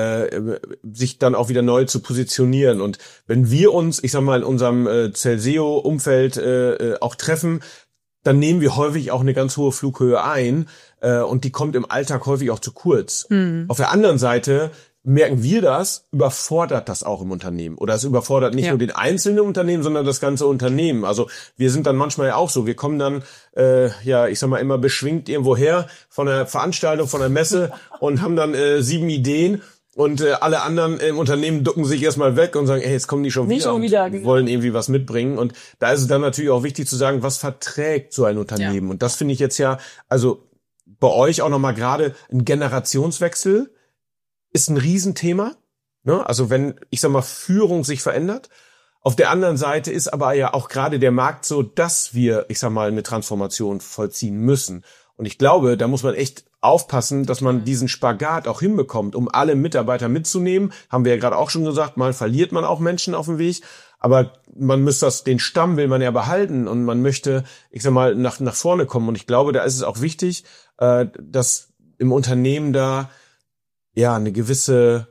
sich dann auch wieder neu zu positionieren. Und wenn wir uns, ich sag mal, in unserem Celseo-Umfeld auch treffen, dann nehmen wir häufig auch eine ganz hohe Flughöhe ein und die kommt im Alltag häufig auch zu kurz. Auf der anderen Seite merken wir das, überfordert das auch im Unternehmen. Oder es überfordert nicht nur den einzelnen Unternehmen, sondern das ganze Unternehmen. Also wir sind dann manchmal ja auch so. Wir kommen dann, ich sag mal, immer beschwingt irgendwo her von der Veranstaltung, von der Messe und haben dann 7 Ideen. Und alle anderen im Unternehmen ducken sich erstmal weg und sagen, jetzt kommen die schon wieder und wollen irgendwie was mitbringen. Und da ist es dann natürlich auch wichtig zu sagen, was verträgt so ein Unternehmen. Und das finde ich jetzt ja, also bei euch auch nochmal gerade ein Generationswechsel ist ein Riesenthema, ne? Also wenn, ich sag mal, Führung sich verändert. Auf der anderen Seite ist aber ja auch gerade der Markt so, dass wir, ich sag mal, eine Transformation vollziehen müssen. Und ich glaube, da muss man echt aufpassen, dass man diesen Spagat auch hinbekommt, um alle Mitarbeiter mitzunehmen. Haben wir ja gerade auch schon gesagt, mal verliert man auch Menschen auf dem Weg. Aber man müsste den Stamm will man ja behalten und man möchte, ich sag mal, nach vorne kommen. Und ich glaube, da ist es auch wichtig, dass im Unternehmen da eine gewisse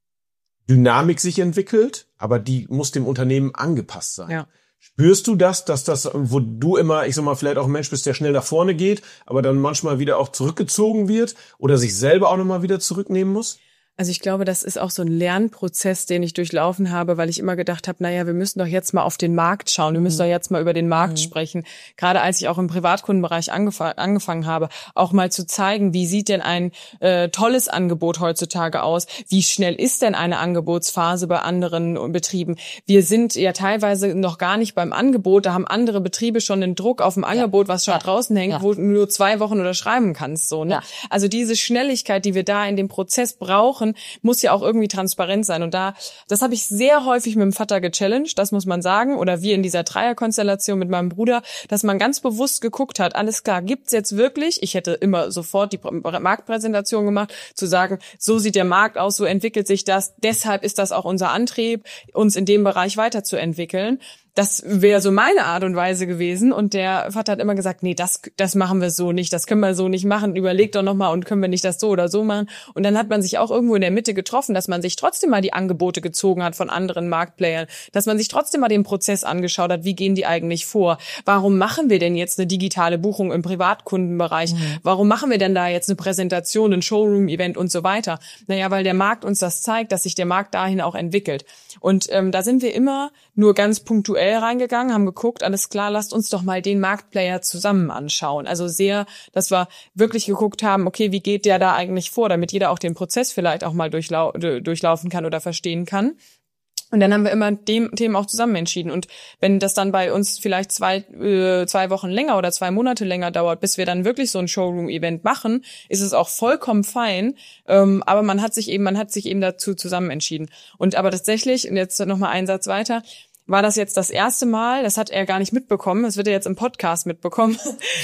Dynamik sich entwickelt, aber die muss dem Unternehmen angepasst sein. Ja. Spürst du das, dass das, wo du immer, ich sag mal, vielleicht auch ein Mensch bist, der schnell nach vorne geht, aber dann manchmal wieder auch zurückgezogen wird oder sich selber auch nochmal wieder zurücknehmen muss? Also ich glaube, das ist auch so ein Lernprozess, den ich durchlaufen habe, weil ich immer gedacht habe, wir müssen doch jetzt mal auf den Markt schauen, wir müssen doch jetzt mal über den Markt sprechen. Gerade als ich auch im Privatkundenbereich angefangen habe, auch mal zu zeigen, wie sieht denn ein tolles Angebot heutzutage aus? Wie schnell ist denn eine Angebotsphase bei anderen Betrieben? Wir sind ja teilweise noch gar nicht beim Angebot, da haben andere Betriebe schon den Druck auf dem Angebot, was schon draußen hängt, wo du nur 2 Wochen unterschreiben kannst. So, ne? Ja. Also diese Schnelligkeit, die wir da in dem Prozess brauchen, muss ja auch irgendwie transparent sein. Und das habe ich sehr häufig mit dem Vater gechallenged, das muss man sagen. Oder wir in dieser Dreierkonstellation mit meinem Bruder, dass man ganz bewusst geguckt hat, alles klar, gibt's jetzt wirklich, ich hätte immer sofort die Marktpräsentation gemacht, zu sagen, so sieht der Markt aus, so entwickelt sich das, deshalb ist das auch unser Antrieb, uns in dem Bereich weiterzuentwickeln. Das wäre so meine Art und Weise gewesen. Und der Vater hat immer gesagt, nee, das machen wir so nicht, das können wir so nicht machen. Überleg doch nochmal und können wir nicht das so oder so machen. Und dann hat man sich auch irgendwo in der Mitte getroffen, dass man sich trotzdem mal die Angebote gezogen hat von anderen Marktplayern, dass man sich trotzdem mal den Prozess angeschaut hat, wie gehen die eigentlich vor? Warum machen wir denn jetzt eine digitale Buchung im Privatkundenbereich? Warum machen wir denn da jetzt eine Präsentation, ein Showroom-Event und so weiter? Weil der Markt uns das zeigt, dass sich der Markt dahin auch entwickelt. Und da sind wir immer nur ganz punktuell reingegangen, haben geguckt, alles klar, lasst uns doch mal den Marktplayer zusammen anschauen. Also sehr, dass wir wirklich geguckt haben, okay, wie geht der da eigentlich vor, damit jeder auch den Prozess vielleicht auch mal durchlaufen kann oder verstehen kann. Und dann haben wir immer Themen auch zusammen entschieden. Und wenn das dann bei uns vielleicht 2 Wochen länger oder 2 Monate länger dauert, bis wir dann wirklich so ein Showroom-Event machen, ist es auch vollkommen fein. Aber man hat sich eben dazu zusammen entschieden. Und aber tatsächlich, und jetzt noch mal einen Satz weiter, war das jetzt das erste Mal, das hat er gar nicht mitbekommen, das wird er jetzt im Podcast mitbekommen,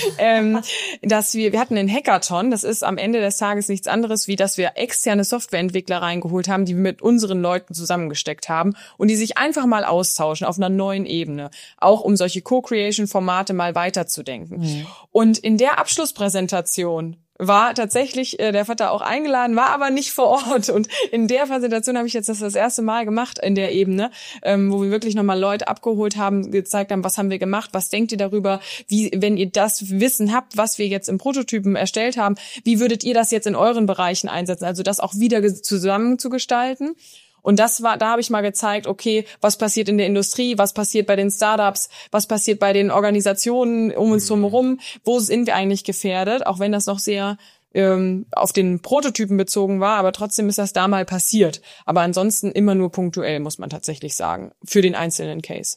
dass wir hatten einen Hackathon, das ist am Ende des Tages nichts anderes, wie dass wir externe Softwareentwickler reingeholt haben, die wir mit unseren Leuten zusammengesteckt haben und die sich einfach mal austauschen auf einer neuen Ebene, auch um solche Co-Creation-Formate mal weiterzudenken. Und in der Abschlusspräsentation war tatsächlich der Vater auch eingeladen, war aber nicht vor Ort. Und in der Präsentation habe ich jetzt das erste Mal gemacht in der Ebene, wo wir wirklich nochmal Leute abgeholt haben, gezeigt haben, was haben wir gemacht, was denkt ihr darüber, wie, wenn ihr das Wissen habt, was wir jetzt im Prototypen erstellt haben, wie würdet ihr das jetzt in euren Bereichen einsetzen? Also das auch wieder zusammen zu gestalten. Und da habe ich mal gezeigt, okay, was passiert in der Industrie, was passiert bei den Startups, was passiert bei den Organisationen um uns herum, wo sind wir eigentlich gefährdet, auch wenn das noch sehr auf den Prototypen bezogen war, aber trotzdem ist das da mal passiert. Aber ansonsten immer nur punktuell, muss man tatsächlich sagen, für den einzelnen Case.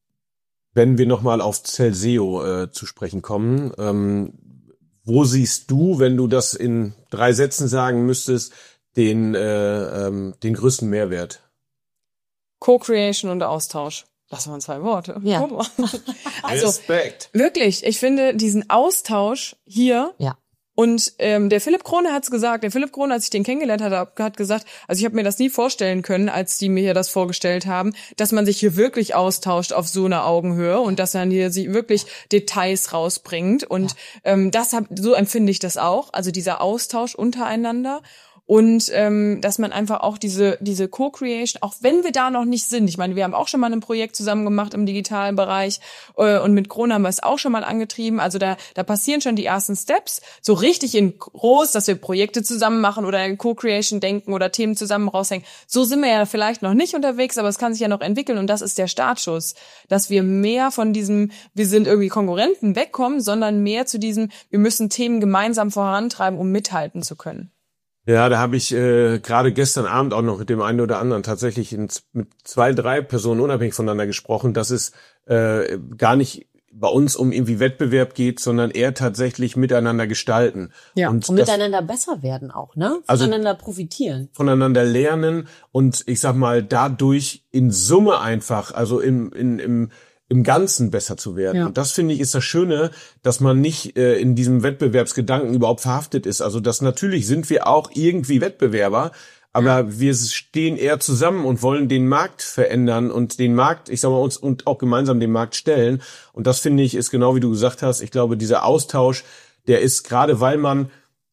Wenn wir nochmal auf Celseo zu sprechen kommen, wo siehst du, wenn du das in 3 Sätzen sagen müsstest, den größten Mehrwert? Co-Creation und Austausch. Das waren 2 Worte. Ja. Also Respekt. wirklich, ich finde diesen Austausch hier. Ja. Und der Philipp Krone hat's gesagt. Der Philipp Krone, als ich den kennengelernt hatte, hat gesagt, also ich habe mir das nie vorstellen können, als die mir hier das vorgestellt haben, dass man sich hier wirklich austauscht auf so einer Augenhöhe und dass man hier sich wirklich Details rausbringt. Und so empfinde ich das auch. Also dieser Austausch untereinander. Und dass man einfach auch diese Co-Creation, auch wenn wir da noch nicht sind, ich meine, wir haben auch schon mal ein Projekt zusammen gemacht im digitalen Bereich und mit Krone haben wir es auch schon mal angetrieben, also da passieren schon die ersten Steps, so richtig in groß, dass wir Projekte zusammen machen oder in Co-Creation denken oder Themen zusammen raushängen. So sind wir ja vielleicht noch nicht unterwegs, aber es kann sich ja noch entwickeln und das ist der Startschuss, dass wir mehr von diesem, wir sind irgendwie Konkurrenten wegkommen, sondern mehr zu diesem, wir müssen Themen gemeinsam vorantreiben, um mithalten zu können. Ja, da habe ich gerade gestern Abend auch noch mit dem einen oder anderen tatsächlich mit 2, 3 Personen unabhängig voneinander gesprochen, dass es gar nicht bei uns um irgendwie Wettbewerb geht, sondern eher tatsächlich miteinander gestalten. Ja. Und miteinander besser werden auch, ne? Voneinander profitieren. Voneinander lernen und ich sag mal, dadurch in Summe einfach, also im Ganzen besser zu werden. Ja. Und das, finde ich, ist das Schöne, dass man nicht in diesem Wettbewerbsgedanken überhaupt verhaftet ist. Also das natürlich sind wir auch irgendwie Wettbewerber, aber wir stehen eher zusammen und wollen den Markt verändern und den Markt, ich sag mal, uns und auch gemeinsam den Markt stellen. Und das, finde ich, ist genau wie du gesagt hast. Ich glaube, dieser Austausch, der ist gerade, weil man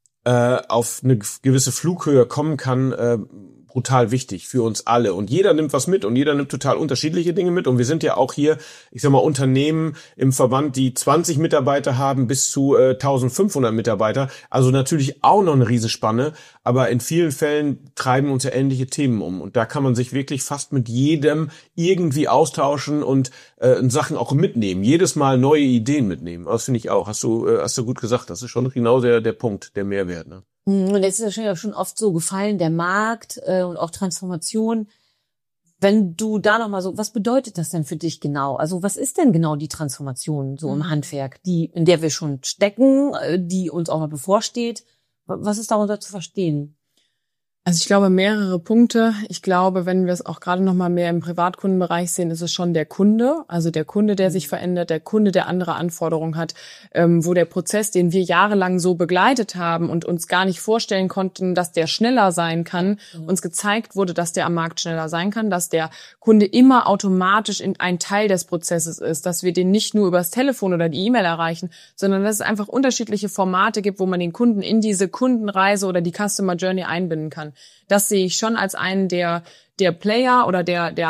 auf eine gewisse Flughöhe kommen kann, brutal wichtig für uns alle. Und jeder nimmt was mit und jeder nimmt total unterschiedliche Dinge mit. Und wir sind ja auch hier, ich sag mal, Unternehmen im Verband, die 20 Mitarbeiter haben bis zu 1500 Mitarbeiter. Also natürlich auch noch eine Riesenspanne. Aber in vielen Fällen treiben uns ja ähnliche Themen um. Und da kann man sich wirklich fast mit jedem irgendwie austauschen und Sachen auch mitnehmen. Jedes Mal neue Ideen mitnehmen. Das finde ich auch. Hast du gut gesagt. Das ist schon genau der Punkt, der Mehrwert, ne? Und jetzt ist ja schon oft so gefallen, der Markt und auch Transformation. Wenn du da nochmal so, was bedeutet das denn für dich genau? Also was ist denn genau die Transformation so im Handwerk, in der wir schon stecken, die uns auch noch bevorsteht? Was ist darunter zu verstehen? Also ich glaube mehrere Punkte. Ich glaube, wenn wir es auch gerade noch mal mehr im Privatkundenbereich sehen, ist es schon der Kunde, also der Kunde, der sich verändert, der Kunde, der andere Anforderungen hat, wo der Prozess, den wir jahrelang so begleitet haben und uns gar nicht vorstellen konnten, dass der schneller sein kann, uns gezeigt wurde, dass der am Markt schneller sein kann, dass der Kunde immer automatisch in ein Teil des Prozesses ist, dass wir den nicht nur übers Telefon oder die E-Mail erreichen, sondern dass es einfach unterschiedliche Formate gibt, wo man den Kunden in diese Kundenreise oder die Customer Journey einbinden kann. Das sehe ich schon als einen der Player oder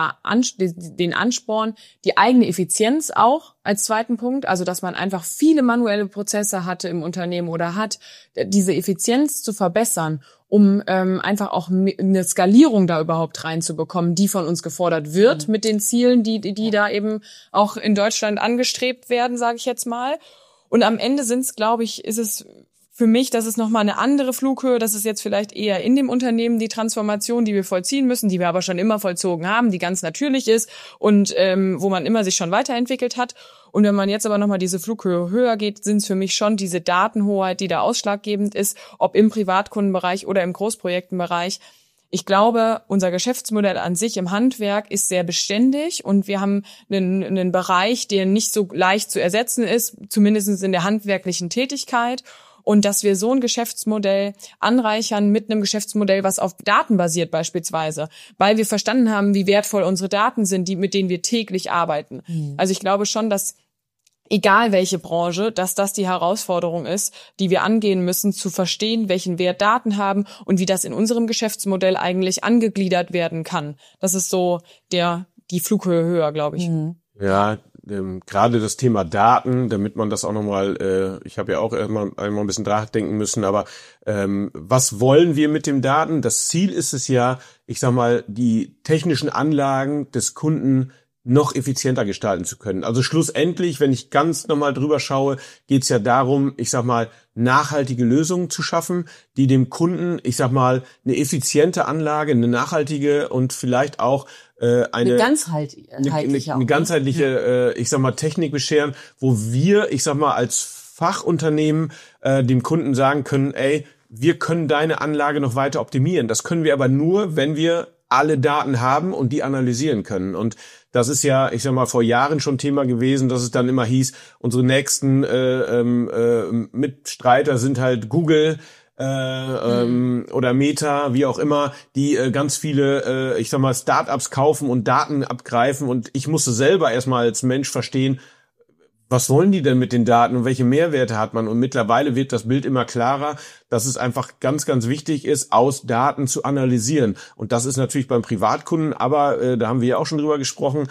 den Ansporn, die eigene Effizienz auch als zweiten Punkt, also dass man einfach viele manuelle Prozesse hatte im Unternehmen oder hat, diese Effizienz zu verbessern, um einfach auch eine Skalierung da überhaupt reinzubekommen, die von uns gefordert wird mit den Zielen, die da eben auch in Deutschland angestrebt werden, sage ich jetzt mal. Und am Ende ist es für mich, das ist nochmal eine andere Flughöhe, das ist jetzt vielleicht eher in dem Unternehmen die Transformation, die wir vollziehen müssen, die wir aber schon immer vollzogen haben, die ganz natürlich ist und wo man immer sich schon weiterentwickelt hat. Und wenn man jetzt aber nochmal diese Flughöhe höher geht, sind es für mich schon diese Datenhoheit, die da ausschlaggebend ist, ob im Privatkundenbereich oder im Großprojektenbereich. Ich glaube, unser Geschäftsmodell an sich im Handwerk ist sehr beständig und wir haben einen Bereich, der nicht so leicht zu ersetzen ist, zumindest in der handwerklichen Tätigkeit. Und dass wir so ein Geschäftsmodell anreichern mit einem Geschäftsmodell, was auf Daten basiert beispielsweise, weil wir verstanden haben, wie wertvoll unsere Daten sind, mit denen wir täglich arbeiten. Also ich glaube schon, dass egal welche Branche, dass das die Herausforderung ist, die wir angehen müssen, zu verstehen, welchen Wert Daten haben und wie das in unserem Geschäftsmodell eigentlich angegliedert werden kann. Das ist so die Flughöhe höher, glaube ich. Mhm. Ja, gerade das Thema Daten, damit man das auch nochmal, ich habe ja auch einmal ein bisschen nachdenken müssen, aber was wollen wir mit den Daten? Das Ziel ist es ja, ich sag mal, die technischen Anlagen des Kunden noch effizienter gestalten zu können. Also schlussendlich, wenn ich ganz nochmal drüber schaue, geht es ja darum, ich sag mal, nachhaltige Lösungen zu schaffen, die dem Kunden, ich sag mal, eine effiziente Anlage, eine nachhaltige und vielleicht auch eine ganzheitliche, ich sag mal, Technik bescheren, wo wir, ich sag mal, als Fachunternehmen dem Kunden sagen können, ey, wir können deine Anlage noch weiter optimieren. Das können wir aber nur, wenn wir alle Daten haben und die analysieren können. Und das ist ja, ich sag mal, vor Jahren schon Thema gewesen, dass es dann immer hieß, unsere nächsten Mitstreiter sind halt Google oder Meta, wie auch immer, die ganz viele, ich sag mal, Startups kaufen und Daten abgreifen. Und ich musste selber erstmal als Mensch verstehen, was wollen die denn mit den Daten und welche Mehrwerte hat man? Und mittlerweile wird das Bild immer klarer, dass es einfach ganz, ganz wichtig ist, aus Daten zu analysieren. Und das ist natürlich beim Privatkunden, aber da haben wir ja auch schon drüber gesprochen,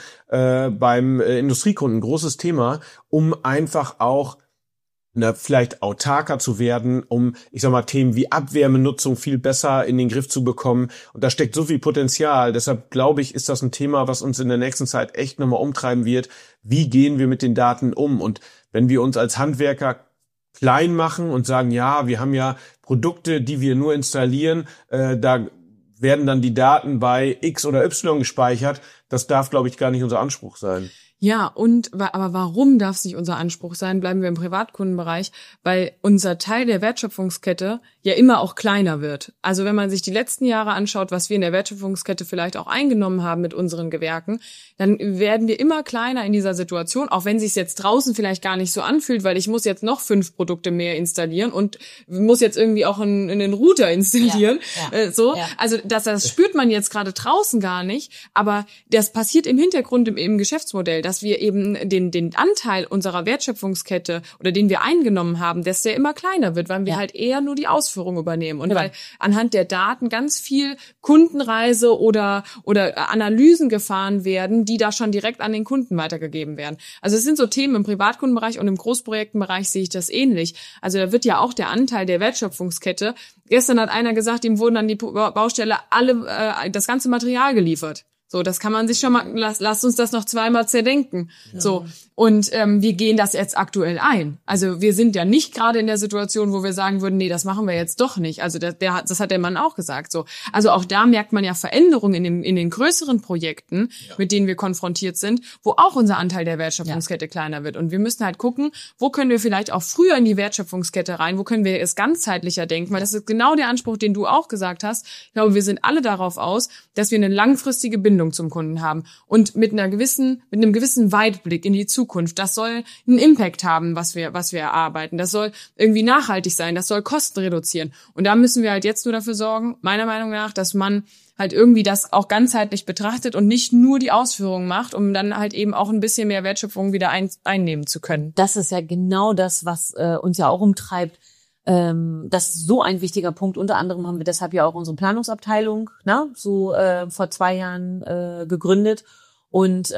beim Industriekunden ein großes Thema, um einfach auch vielleicht autarker zu werden, um, ich sag mal, Themen wie Abwärmenutzung viel besser in den Griff zu bekommen. Und da steckt so viel Potenzial. Deshalb glaube ich, ist das ein Thema, was uns in der nächsten Zeit echt nochmal umtreiben wird. Wie gehen wir mit den Daten um? Und wenn wir uns als Handwerker klein machen und sagen, ja, wir haben ja Produkte, die wir nur installieren, da werden dann die Daten bei X oder Y gespeichert. Das darf, glaube ich, gar nicht unser Anspruch sein. Ja, aber warum darf es nicht unser Anspruch sein? Bleiben wir im Privatkundenbereich, weil unser Teil der Wertschöpfungskette ja immer auch kleiner wird. Also wenn man sich die letzten Jahre anschaut, was wir in der Wertschöpfungskette vielleicht auch eingenommen haben mit unseren Gewerken, dann werden wir immer kleiner in dieser Situation, auch wenn es sich jetzt draußen vielleicht gar nicht so anfühlt, weil ich muss jetzt noch 5 Produkte mehr installieren und muss jetzt irgendwie auch einen Router installieren. Ja. Also das spürt man jetzt gerade draußen gar nicht, aber das passiert im Hintergrund im Geschäftsmodell, dass wir eben den Anteil unserer Wertschöpfungskette oder den wir eingenommen haben, dass der immer kleiner wird, weil wir halt eher nur die Ausführung übernehmen und weil anhand der Daten ganz viel Kundenreise oder Analysen gefahren werden, die da schon direkt an den Kunden weitergegeben werden. Also es sind so Themen im Privatkundenbereich und im Großprojektenbereich sehe ich das ähnlich. Also da wird ja auch der Anteil der Wertschöpfungskette. Gestern hat einer gesagt, ihm wurden an die Baustelle das ganze Material geliefert. So, das kann man sich schon mal, lasst uns das noch zweimal zerdenken. Ja. So. Und wir gehen das jetzt aktuell ein. Also wir sind ja nicht gerade in der Situation, wo wir sagen würden, nee, das machen wir jetzt doch nicht. Also das hat der Mann auch gesagt. So, also auch da merkt man ja Veränderungen in den größeren Projekten, mit denen wir konfrontiert sind, wo auch unser Anteil der Wertschöpfungskette kleiner wird. Und wir müssen halt gucken, wo können wir vielleicht auch früher in die Wertschöpfungskette rein, wo können wir es ganzheitlicher denken, weil das ist genau der Anspruch, den du auch gesagt hast. Ich glaube, wir sind alle darauf aus, dass wir eine langfristige Bindung zum Kunden haben und mit einem gewissen Weitblick in die Zukunft. Das soll einen Impact haben, was wir erarbeiten. Das soll irgendwie nachhaltig sein. Das soll Kosten reduzieren. Und da müssen wir halt jetzt nur dafür sorgen, meiner Meinung nach, dass man halt irgendwie das auch ganzheitlich betrachtet und nicht nur die Ausführungen macht, um dann halt eben auch ein bisschen mehr Wertschöpfung wieder einnehmen zu können. Das ist ja genau das, was uns ja auch umtreibt. Das ist so ein wichtiger Punkt. Unter anderem haben wir deshalb ja auch unsere Planungsabteilung, vor 2 Jahren gegründet. Und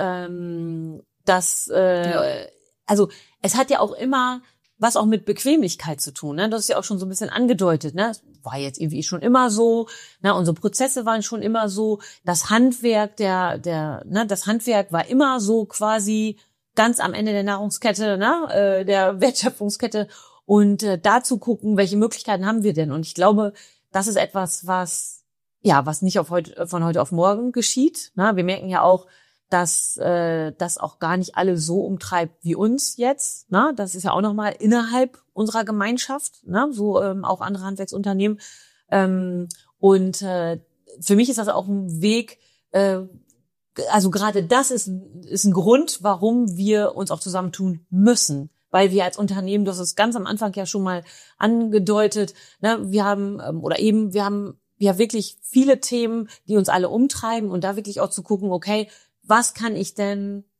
also es hat ja auch immer was auch mit Bequemlichkeit zu tun. Ne? Das ist ja auch schon so ein bisschen angedeutet. Ne? Es war jetzt irgendwie schon immer so. Ne? Unsere Prozesse waren schon immer so. Das Handwerk, das Handwerk war immer so quasi ganz am Ende der Nahrungskette, der Wertschöpfungskette. Und da zu gucken, welche Möglichkeiten haben wir denn? Und ich glaube, das ist etwas, was nicht von heute auf morgen geschieht. Ne? Wir merken ja auch, dass das auch gar nicht alle so umtreibt wie uns jetzt. Ne? Das ist ja auch nochmal innerhalb unserer Gemeinschaft, ne? So auch andere Handwerksunternehmen. Und für mich ist das auch ein Weg, also gerade das ist ein Grund, warum wir uns auch zusammentun müssen. Weil wir als Unternehmen, du hast es ganz am Anfang ja schon mal angedeutet, ne, wir haben ja wirklich viele Themen, die uns alle umtreiben und da wirklich auch zu gucken, okay, was kann ich denn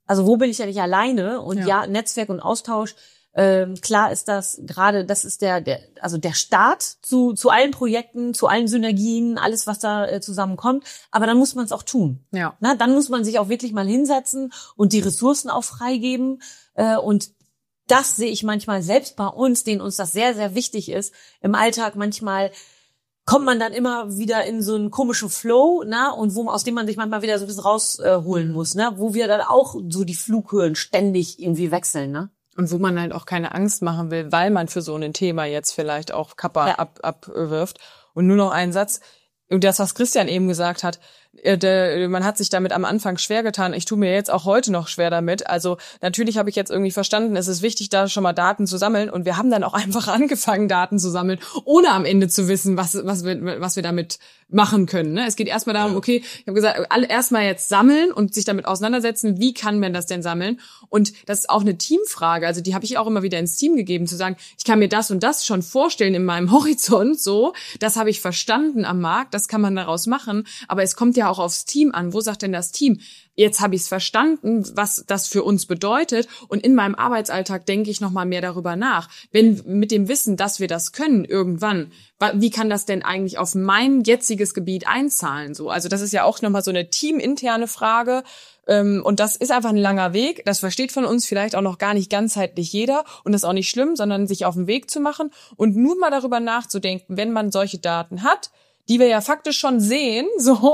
Also wo bin ich ja nicht alleine? Und ja Netzwerk und Austausch, klar ist das gerade, das ist der Start zu allen Projekten, zu allen Synergien, alles, was da zusammenkommt. Aber dann muss man es auch tun. Ja. Na, dann muss man sich auch wirklich mal hinsetzen und die Ressourcen auch freigeben. Und das sehe ich manchmal selbst bei uns, denen uns das sehr, sehr wichtig ist. Im Alltag manchmal kommt man dann immer wieder in so einen komischen Flow, na, und aus dem man sich manchmal wieder so ein bisschen rausholen muss, ne, wo wir dann auch so die Flughöhen ständig irgendwie wechseln, ne. Und wo man halt auch keine Angst machen will, weil man für so ein Thema jetzt vielleicht auch Kappa abwirft. Und nur noch einen Satz. Und das, was Christian eben gesagt hat, man hat sich damit am Anfang schwer getan. Ich tue mir jetzt auch heute noch schwer damit. Also natürlich habe ich jetzt irgendwie verstanden, es ist wichtig, da schon mal Daten zu sammeln. Und wir haben dann auch einfach angefangen, Daten zu sammeln, ohne am Ende zu wissen, was wir damit machen können. Ne? Es geht erstmal darum, okay, ich habe gesagt, erstmal jetzt sammeln und sich damit auseinandersetzen, wie kann man das denn sammeln? Und das ist auch eine Teamfrage. Also die habe ich auch immer wieder ins Team gegeben, zu sagen, ich kann mir das und das schon vorstellen in meinem Horizont, so, das habe ich verstanden am Markt, das kann man daraus machen. Aber es kommt ja auch aufs Team an. Wo sagt denn das Team? Jetzt habe ich es verstanden, was das für uns bedeutet. Und in meinem Arbeitsalltag denke ich noch mal mehr darüber nach. Wenn mit dem Wissen, dass wir das können irgendwann, wie kann das denn eigentlich auf mein jetziges Gebiet einzahlen? So, also das ist ja auch noch mal so eine teaminterne Frage. Und das ist einfach ein langer Weg. Das versteht von uns vielleicht auch noch gar nicht ganzheitlich jeder. Und das ist auch nicht schlimm, sondern sich auf den Weg zu machen und nur mal darüber nachzudenken, wenn man solche Daten hat, die wir ja faktisch schon sehen, so,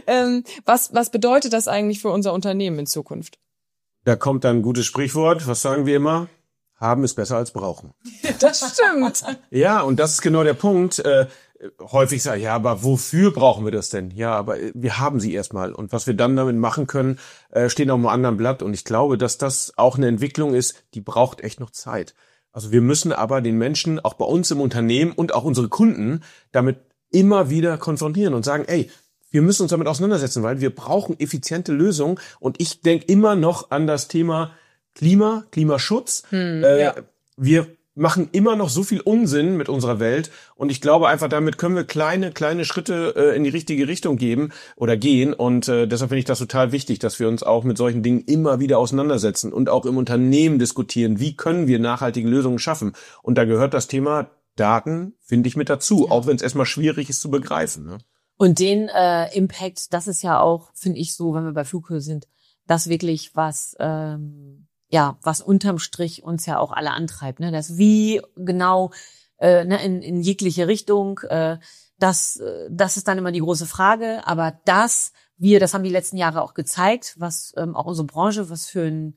was bedeutet das eigentlich für unser Unternehmen in Zukunft? Da kommt dann ein gutes Sprichwort, was sagen wir immer? Haben ist besser als brauchen. Das stimmt. Ja, und das ist genau der Punkt. Häufig sage ich, ja, aber wofür brauchen wir das denn? Ja, aber wir haben sie erstmal. Und was wir dann damit machen können, stehen auf einem anderen Blatt. Und ich glaube, dass das auch eine Entwicklung ist, die braucht echt noch Zeit. Also wir müssen aber den Menschen, auch bei uns im Unternehmen und auch unsere Kunden, damit immer wieder konfrontieren und sagen, ey, wir müssen uns damit auseinandersetzen, weil wir brauchen effiziente Lösungen. Und ich denke immer noch an das Thema Klimaschutz. Wir machen immer noch so viel Unsinn mit unserer Welt. Und ich glaube einfach, damit können wir kleine Schritte in die richtige Richtung gehen. Und deshalb finde ich das total wichtig, dass wir uns auch mit solchen Dingen immer wieder auseinandersetzen und auch im Unternehmen diskutieren, wie können wir nachhaltige Lösungen schaffen. Und da gehört das Thema Daten, finde ich, mit dazu, auch wenn es erstmal schwierig ist zu begreifen. Ne? Und den Impact, das ist ja auch, finde ich so, wenn wir bei Flughöhe sind, das wirklich was unterm Strich uns ja auch alle antreibt. Ne? Das wie genau in jegliche Richtung, das ist dann immer die große Frage. Aber das haben die letzten Jahre auch gezeigt, was auch unsere Branche, was für ein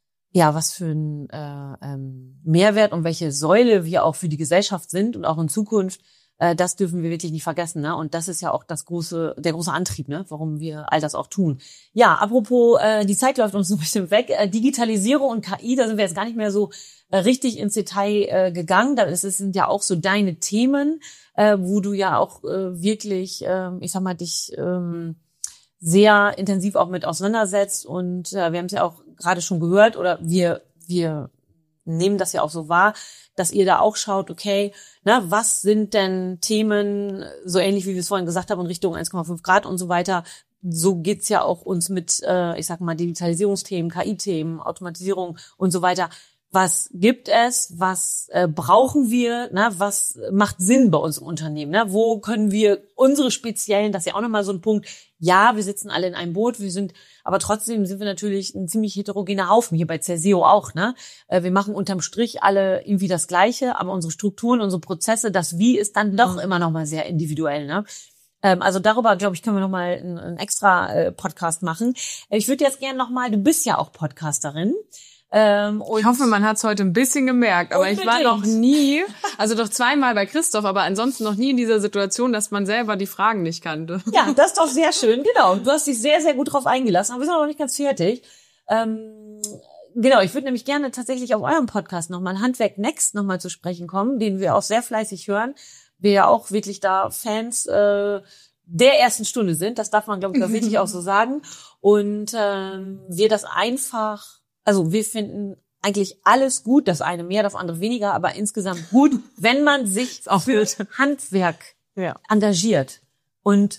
Mehrwert und welche Säule wir auch für die Gesellschaft sind und auch in Zukunft, das dürfen wir wirklich nicht vergessen, ne? Und das ist ja auch der große Antrieb, ne? Warum wir all das auch tun. Ja, apropos, die Zeit läuft uns ein bisschen weg. Digitalisierung und KI, da sind wir jetzt gar nicht mehr so richtig ins Detail gegangen. Das sind ja auch so deine Themen, wo du ja auch wirklich, dich sehr intensiv auch mit auseinandersetzt. Und wir haben es ja auch gerade schon gehört, oder wir nehmen das ja auch so wahr, dass ihr da auch schaut, okay, was sind denn Themen, so ähnlich wie wir es vorhin gesagt haben, in Richtung 1,5 Grad und so weiter. So geht's ja auch uns mit, Digitalisierungsthemen, KI-Themen, Automatisierung und so weiter. Was gibt es? Was brauchen wir? Was macht Sinn bei uns im Unternehmen? Wo können wir unsere speziellen, das ist ja auch nochmal so ein Punkt, ja, wir sitzen alle in einem Boot, aber trotzdem sind wir natürlich ein ziemlich heterogener Haufen, hier bei Cerseo auch, ne? Wir machen unterm Strich alle irgendwie das Gleiche, aber unsere Strukturen, unsere Prozesse, das Wie ist dann doch immer nochmal sehr individuell, ne? Also darüber, glaube ich, können wir nochmal einen extra Podcast machen. Ich würde jetzt gerne nochmal, du bist ja auch Podcasterin. Und ich hoffe, man hat es heute ein bisschen gemerkt, aber ich war noch nie, also doch zweimal bei Christoph, aber ansonsten noch nie in dieser Situation, dass man selber die Fragen nicht kannte. Ja, das ist doch sehr schön, genau. Du hast dich sehr, sehr gut drauf eingelassen, aber wir sind noch nicht ganz fertig. Genau, ich würde nämlich gerne tatsächlich auf eurem Podcast nochmal Handwerk Next nochmal zu sprechen kommen, den wir auch sehr fleißig hören. Wir ja auch wirklich da Fans der ersten Stunde sind, das darf man, glaube ich, wirklich auch so sagen. Und wir das einfach, also wir finden eigentlich alles gut, das eine mehr, das andere weniger, aber insgesamt gut, wenn man sich für Handwerk engagiert. Und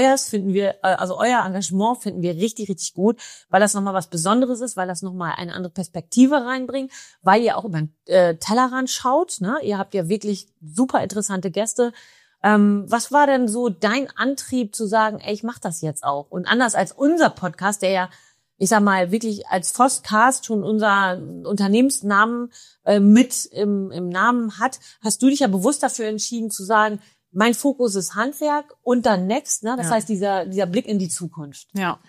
euer Engagement finden wir richtig, richtig gut, weil das nochmal was Besonderes ist, weil das nochmal eine andere Perspektive reinbringt, weil ihr auch über den Tellerrand schaut. Ne? Ihr habt ja wirklich super interessante Gäste. Was war denn so dein Antrieb zu sagen, ey, ich mach das jetzt auch? Und anders als unser Podcast, der ja, ich sag mal, wirklich als Fostcast schon unser Unternehmensnamen mit im Namen hat, hast du dich ja bewusst dafür entschieden zu sagen, mein Fokus ist Handwerk und dann Next, ne? Das heißt, dieser Blick in die Zukunft. Ja.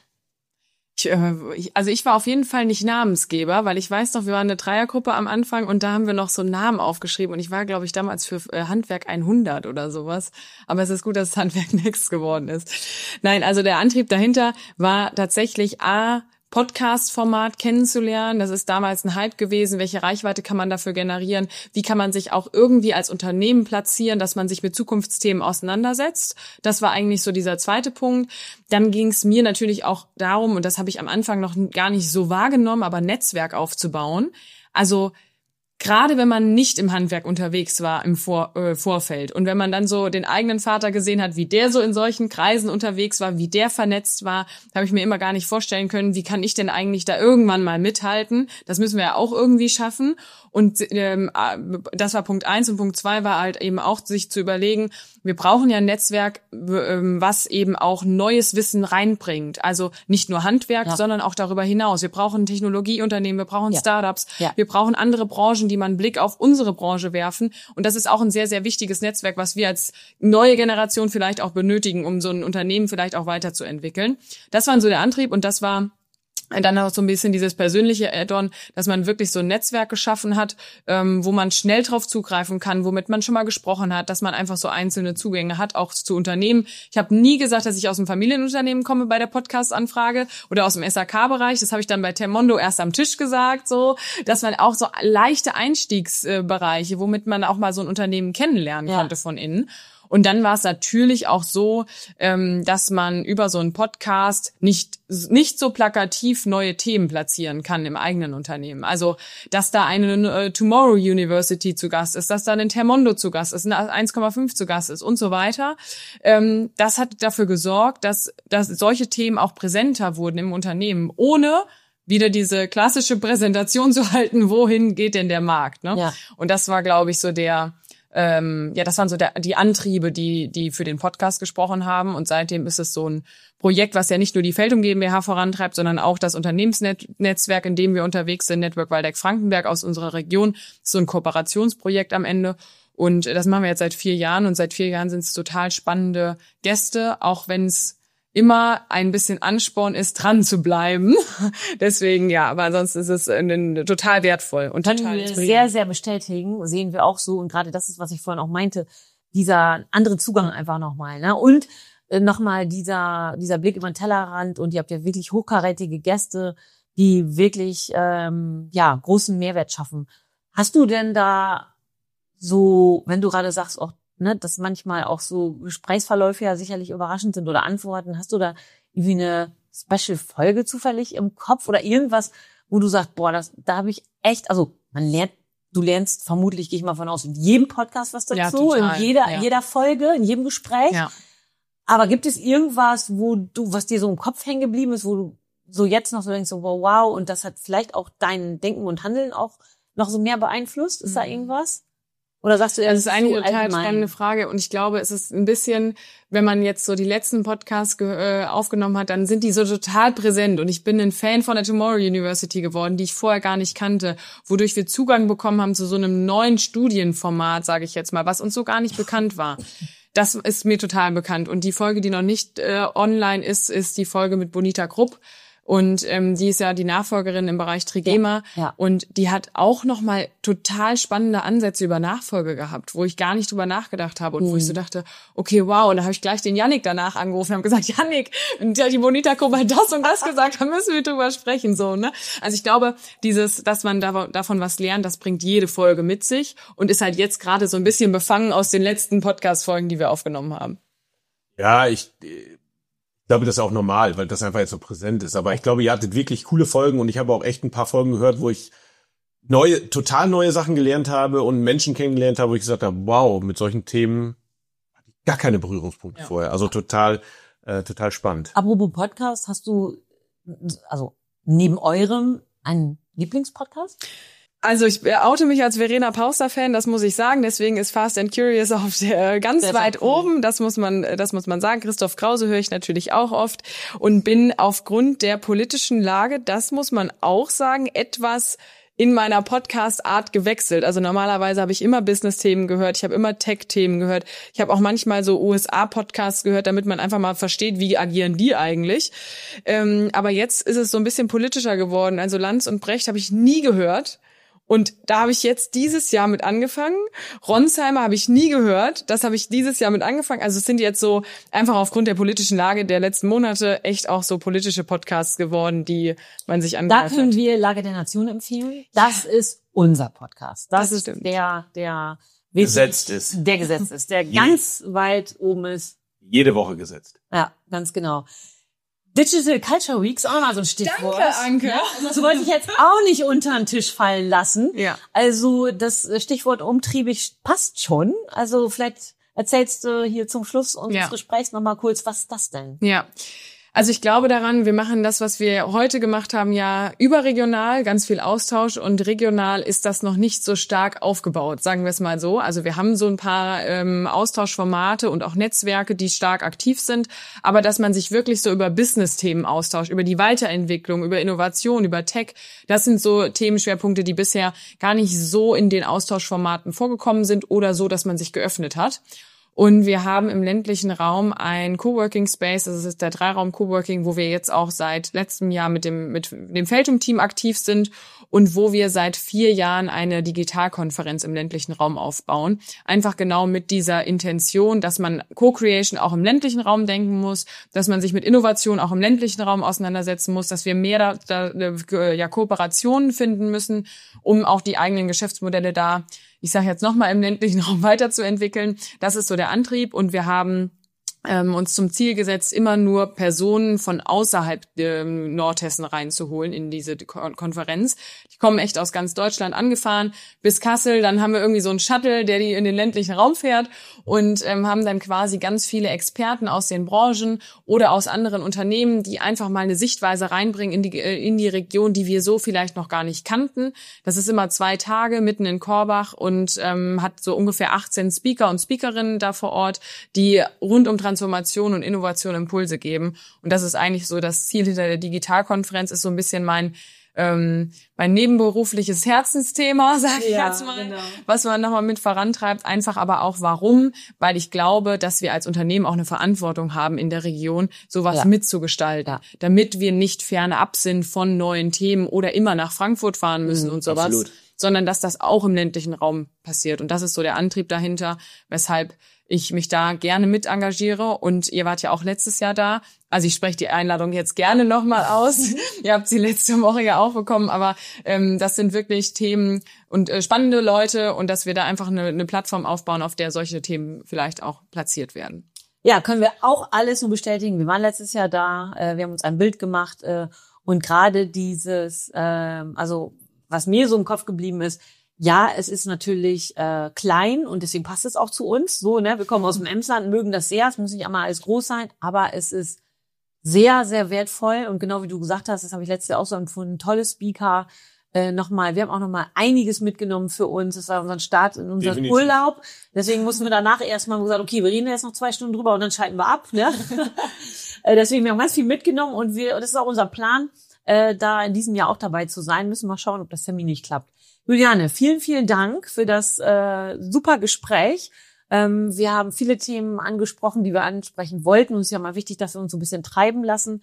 Ich war auf jeden Fall nicht Namensgeber, weil ich weiß noch, wir waren eine Dreiergruppe am Anfang und da haben wir noch so einen Namen aufgeschrieben und ich war, glaube ich, damals für Handwerk 100 oder sowas. Aber es ist gut, dass es Handwerk Next geworden ist. Nein, also der Antrieb dahinter war tatsächlich Podcast-Format kennenzulernen. Das ist damals ein Hype gewesen. Welche Reichweite kann man dafür generieren? Wie kann man sich auch irgendwie als Unternehmen platzieren, dass man sich mit Zukunftsthemen auseinandersetzt? Das war eigentlich so dieser zweite Punkt. Dann ging es mir natürlich auch darum, und das habe ich am Anfang noch gar nicht so wahrgenommen, aber Netzwerk aufzubauen. Also gerade wenn man nicht im Handwerk unterwegs war im Vorfeld und wenn man dann so den eigenen Vater gesehen hat, wie der so in solchen Kreisen unterwegs war, wie der vernetzt war, habe ich mir immer gar nicht vorstellen können, wie kann ich denn eigentlich da irgendwann mal mithalten? Das müssen wir ja auch irgendwie schaffen. Und das war Punkt 1 und Punkt 2 war halt eben auch, sich zu überlegen, wir brauchen ja ein Netzwerk, was eben auch neues Wissen reinbringt. Also nicht nur Handwerk, sondern auch darüber hinaus. Wir brauchen Technologieunternehmen, wir brauchen Startups, wir brauchen andere Branchen, die mal einen Blick auf unsere Branche werfen. Und das ist auch ein sehr, sehr wichtiges Netzwerk, was wir als neue Generation vielleicht auch benötigen, um so ein Unternehmen vielleicht auch weiterzuentwickeln. Das war so der Antrieb und das war dann auch so ein bisschen dieses persönliche Add-on, dass man wirklich so ein Netzwerk geschaffen hat, wo man schnell drauf zugreifen kann, womit man schon mal gesprochen hat, dass man einfach so einzelne Zugänge hat, auch zu Unternehmen. Ich habe nie gesagt, dass ich aus dem Familienunternehmen komme bei der Podcast-Anfrage oder aus dem SAK-Bereich. Das habe ich dann bei Termondo erst am Tisch gesagt, so, dass man auch so leichte Einstiegsbereiche, womit man auch mal so ein Unternehmen kennenlernen konnte von innen. Und dann war es natürlich auch so, dass man über so einen Podcast nicht so plakativ neue Themen platzieren kann im eigenen Unternehmen. Also, dass da eine Tomorrow University zu Gast ist, dass da ein Termondo zu Gast ist, eine 1,5 zu Gast ist und so weiter. Das hat dafür gesorgt, dass solche Themen auch präsenter wurden im Unternehmen, ohne wieder diese klassische Präsentation zu halten, wohin geht denn der Markt, ne? Ja. Und das war, glaube ich, so das waren so die Antriebe, die für den Podcast gesprochen haben. Und seitdem ist es so ein Projekt, was ja nicht nur die Feldum GmbH vorantreibt, sondern auch das Unternehmensnetzwerk, in dem wir unterwegs sind, Network Waldeck-Frankenberg aus unserer Region. Das ist so ein Kooperationsprojekt am Ende. Und das machen wir jetzt seit 4 Jahren. Und seit 4 Jahren sind es total spannende Gäste, auch wenn es immer ein bisschen Ansporn ist, dran zu bleiben. Deswegen, aber ansonsten ist es total wertvoll und total inspirierend. Sehr, sehr bestätigen, sehen wir auch so. Und gerade das ist, was ich vorhin auch meinte, dieser andere Zugang einfach nochmal, ne? Und nochmal dieser Blick über den Tellerrand und ihr habt ja wirklich hochkarätige Gäste, die wirklich, großen Mehrwert schaffen. Hast du denn da so, wenn du gerade sagst, auch ne, dass manchmal auch so Gesprächsverläufe ja sicherlich überraschend sind oder Antworten. Hast du da irgendwie eine Special-Folge zufällig im Kopf oder irgendwas, wo du sagst, da habe ich echt, also du lernst vermutlich, gehe ich mal von aus, in jedem Podcast was dazu, in jeder Folge, in jedem Gespräch. Ja. Aber gibt es irgendwas, was dir so im Kopf hängen geblieben ist, wo du so jetzt noch so denkst, so wow, und das hat vielleicht auch dein Denken und Handeln auch noch so mehr beeinflusst? Ist da irgendwas? Oder sagst du, das ist eine total spannende Frage und ich glaube, es ist ein bisschen, wenn man jetzt so die letzten Podcasts aufgenommen hat, dann sind die so total präsent und ich bin ein Fan von der Tomorrow University geworden, die ich vorher gar nicht kannte, wodurch wir Zugang bekommen haben zu so einem neuen Studienformat, sage ich jetzt mal, was uns so gar nicht bekannt war. Das ist mir total bekannt und die Folge, die noch nicht online ist die Folge mit Bonita Krupp. Und die ist ja die Nachfolgerin im Bereich Trigema. Ja. Und die hat auch nochmal total spannende Ansätze über Nachfolge gehabt, wo ich gar nicht drüber nachgedacht habe. Und wo ich so dachte, okay, wow. Und da habe ich gleich den Yannick danach angerufen und habe gesagt, Yannick, die Bonita Krupp hat das und das gesagt, da müssen wir drüber sprechen. So, ne? Also ich glaube, dass man davon was lernt, das bringt jede Folge mit sich und ist halt jetzt gerade so ein bisschen befangen aus den letzten Podcast-Folgen, die wir aufgenommen haben. Ja, ich glaube, das ist auch normal, weil das einfach jetzt so präsent ist. Aber ich glaube, ihr hattet wirklich coole Folgen und ich habe auch echt ein paar Folgen gehört, wo ich total neue Sachen gelernt habe und Menschen kennengelernt habe, wo ich gesagt habe, wow, mit solchen Themen hatte ich gar keine Berührungspunkte vorher. Also total spannend. Apropos Podcast, hast du, also neben eurem, einen Lieblingspodcast? Also ich oute mich als Verena Pauster-Fan, das muss ich sagen. Deswegen ist Fast and Curious auf der ganz weit oben. Das muss man sagen. Christoph Krause höre ich natürlich auch oft und bin aufgrund der politischen Lage, das muss man auch sagen, etwas in meiner Podcast-Art gewechselt. Also normalerweise habe ich immer Business-Themen gehört, ich habe immer Tech-Themen gehört, ich habe auch manchmal so USA-Podcasts gehört, damit man einfach mal versteht, wie agieren die eigentlich. Aber jetzt ist es so ein bisschen politischer geworden. Also Lanz und Brecht habe ich nie gehört. Und da habe ich jetzt dieses Jahr mit angefangen. Ronsheimer habe ich nie gehört. Das habe ich dieses Jahr mit angefangen. Also es sind jetzt so einfach aufgrund der politischen Lage der letzten Monate echt auch so politische Podcasts geworden, die man sich angehört hat. Da können wir Lage der Nation empfehlen. Das ist unser Podcast. Das ist der gesetzt ist. Der gesetzt ist, der ganz weit oben ist. Jede Woche gesetzt. Ja, ganz genau. Digital Culture Week ist auch mal so ein Stichwort. Danke, Anke. Ja, das wollte ich jetzt auch nicht unter den Tisch fallen lassen. Ja. Also das Stichwort umtriebig passt schon. Also vielleicht erzählst du hier zum Schluss unseres Gesprächs noch mal kurz, was ist das denn? Ja. Also ich glaube daran, wir machen das, was wir heute gemacht haben, ja überregional, ganz viel Austausch, und regional ist das noch nicht so stark aufgebaut, sagen wir es mal so. Also wir haben so ein paar Austauschformate und auch Netzwerke, die stark aktiv sind, aber dass man sich wirklich so über Business-Themen austauscht, über die Weiterentwicklung, über Innovation, über Tech, das sind so Themenschwerpunkte, die bisher gar nicht so in den Austauschformaten vorgekommen sind oder so, dass man sich geöffnet hat. Und wir haben im ländlichen Raum ein Coworking Space, das ist der 3-Raum Coworking, wo wir jetzt auch seit letztem Jahr mit dem Feltum-Team aktiv sind und wo wir seit 4 Jahren eine Digitalkonferenz im ländlichen Raum aufbauen. Einfach genau mit dieser Intention, dass man Co-Creation auch im ländlichen Raum denken muss, dass man sich mit Innovation auch im ländlichen Raum auseinandersetzen muss, dass wir mehr Kooperationen finden müssen, um auch die eigenen Geschäftsmodelle da, ich sage jetzt nochmal, im ländlichen Raum weiterzuentwickeln. Das ist so der Antrieb, und wir haben uns zum Ziel gesetzt, immer nur Personen von außerhalb Nordhessen reinzuholen in diese Konferenz. Die kommen echt aus ganz Deutschland angefahren bis Kassel. Dann haben wir irgendwie so einen Shuttle, der die in den ländlichen Raum fährt, und haben dann quasi ganz viele Experten aus den Branchen oder aus anderen Unternehmen, die einfach mal eine Sichtweise reinbringen in die Region, die wir so vielleicht noch gar nicht kannten. Das ist immer 2 Tage mitten in Korbach und hat so ungefähr 18 Speaker und Speakerinnen da vor Ort, die rund um Transformation und Innovation Impulse geben. Und das ist eigentlich so das Ziel hinter der Digitalkonferenz, ist so ein bisschen mein nebenberufliches Herzensthema, sag ich jetzt mal, genau, was man nochmal mit vorantreibt. Einfach aber auch warum? Weil ich glaube, dass wir als Unternehmen auch eine Verantwortung haben, in der Region sowas mitzugestalten, damit wir nicht fernab sind von neuen Themen oder immer nach Frankfurt fahren müssen und sowas. Absolut. Sondern dass das auch im ländlichen Raum passiert. Und das ist so der Antrieb dahinter, weshalb ich mich da gerne mit engagiere. Und ihr wart ja auch letztes Jahr da. Also ich spreche die Einladung jetzt gerne nochmal aus. Ihr habt sie letzte Woche ja auch bekommen. Aber das sind wirklich Themen und spannende Leute. Und dass wir da einfach eine Plattform aufbauen, auf der solche Themen vielleicht auch platziert werden. Ja, können wir auch alles nur bestätigen. Wir waren letztes Jahr da. Wir haben uns ein Bild gemacht. Und gerade dieses, was mir so im Kopf geblieben ist, ja, es ist natürlich klein und deswegen passt es auch zu uns. So, ne, wir kommen aus dem Emsland, mögen das sehr. Es muss nicht einmal alles groß sein, aber es ist sehr, sehr wertvoll. Und genau wie du gesagt hast, das habe ich letztes Jahr auch so empfunden. Tolle Speaker. Nochmal, wir haben auch nochmal einiges mitgenommen für uns. Das war unser Start in unseren Urlaub. Deswegen mussten wir danach erstmal gesagt, okay, wir reden jetzt noch 2 Stunden drüber und dann schalten wir ab. Ne? Deswegen, wir haben ganz viel mitgenommen, und das ist auch unser Plan, da in diesem Jahr auch dabei zu sein. Müssen wir schauen, ob das Termin nicht klappt. Juliane, vielen, vielen Dank für das super Gespräch. Wir haben viele Themen angesprochen, die wir ansprechen wollten. Und es ist ja mal wichtig, dass wir uns so ein bisschen treiben lassen.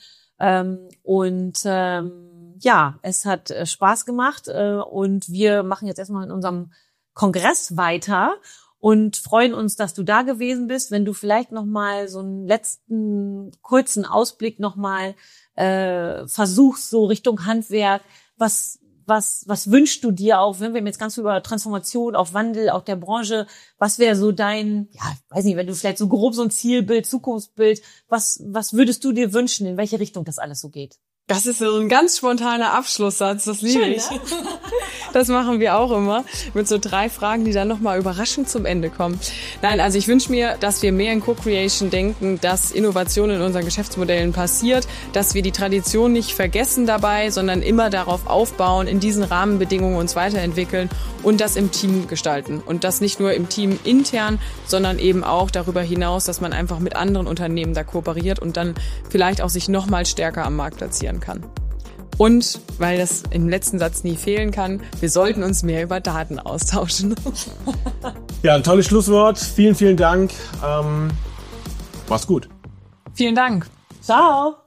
Ja, es hat Spaß gemacht. Und wir machen jetzt erstmal in unserem Kongress weiter und freuen uns, dass du da gewesen bist. Wenn du vielleicht noch mal so einen letzten kurzen Ausblick noch mal versuchst, so Richtung Handwerk, was wünschst du dir auch, wenn wir jetzt ganz über Transformation, auf Wandel, auch der Branche, was wäre so dein, ja, weiß nicht, wenn du vielleicht so grob so ein Zielbild, Zukunftsbild, was würdest du dir wünschen, in welche Richtung das alles so geht? Das ist so ein ganz spontaner Abschlusssatz, das liebe ich. Ne? Das machen wir auch immer mit so 3 Fragen, die dann nochmal überraschend zum Ende kommen. Nein, also ich wünsche mir, dass wir mehr in Co-Creation denken, dass Innovation in unseren Geschäftsmodellen passiert, dass wir die Tradition nicht vergessen dabei, sondern immer darauf aufbauen, in diesen Rahmenbedingungen uns weiterentwickeln und das im Team gestalten. Und das nicht nur im Team intern, sondern eben auch darüber hinaus, dass man einfach mit anderen Unternehmen da kooperiert und dann vielleicht auch sich nochmal stärker am Markt platzieren kann. Und, weil das im letzten Satz nie fehlen kann, wir sollten uns mehr über Daten austauschen. Ja, ein tolles Schlusswort. Vielen, vielen Dank. Mach's gut. Vielen Dank. Ciao.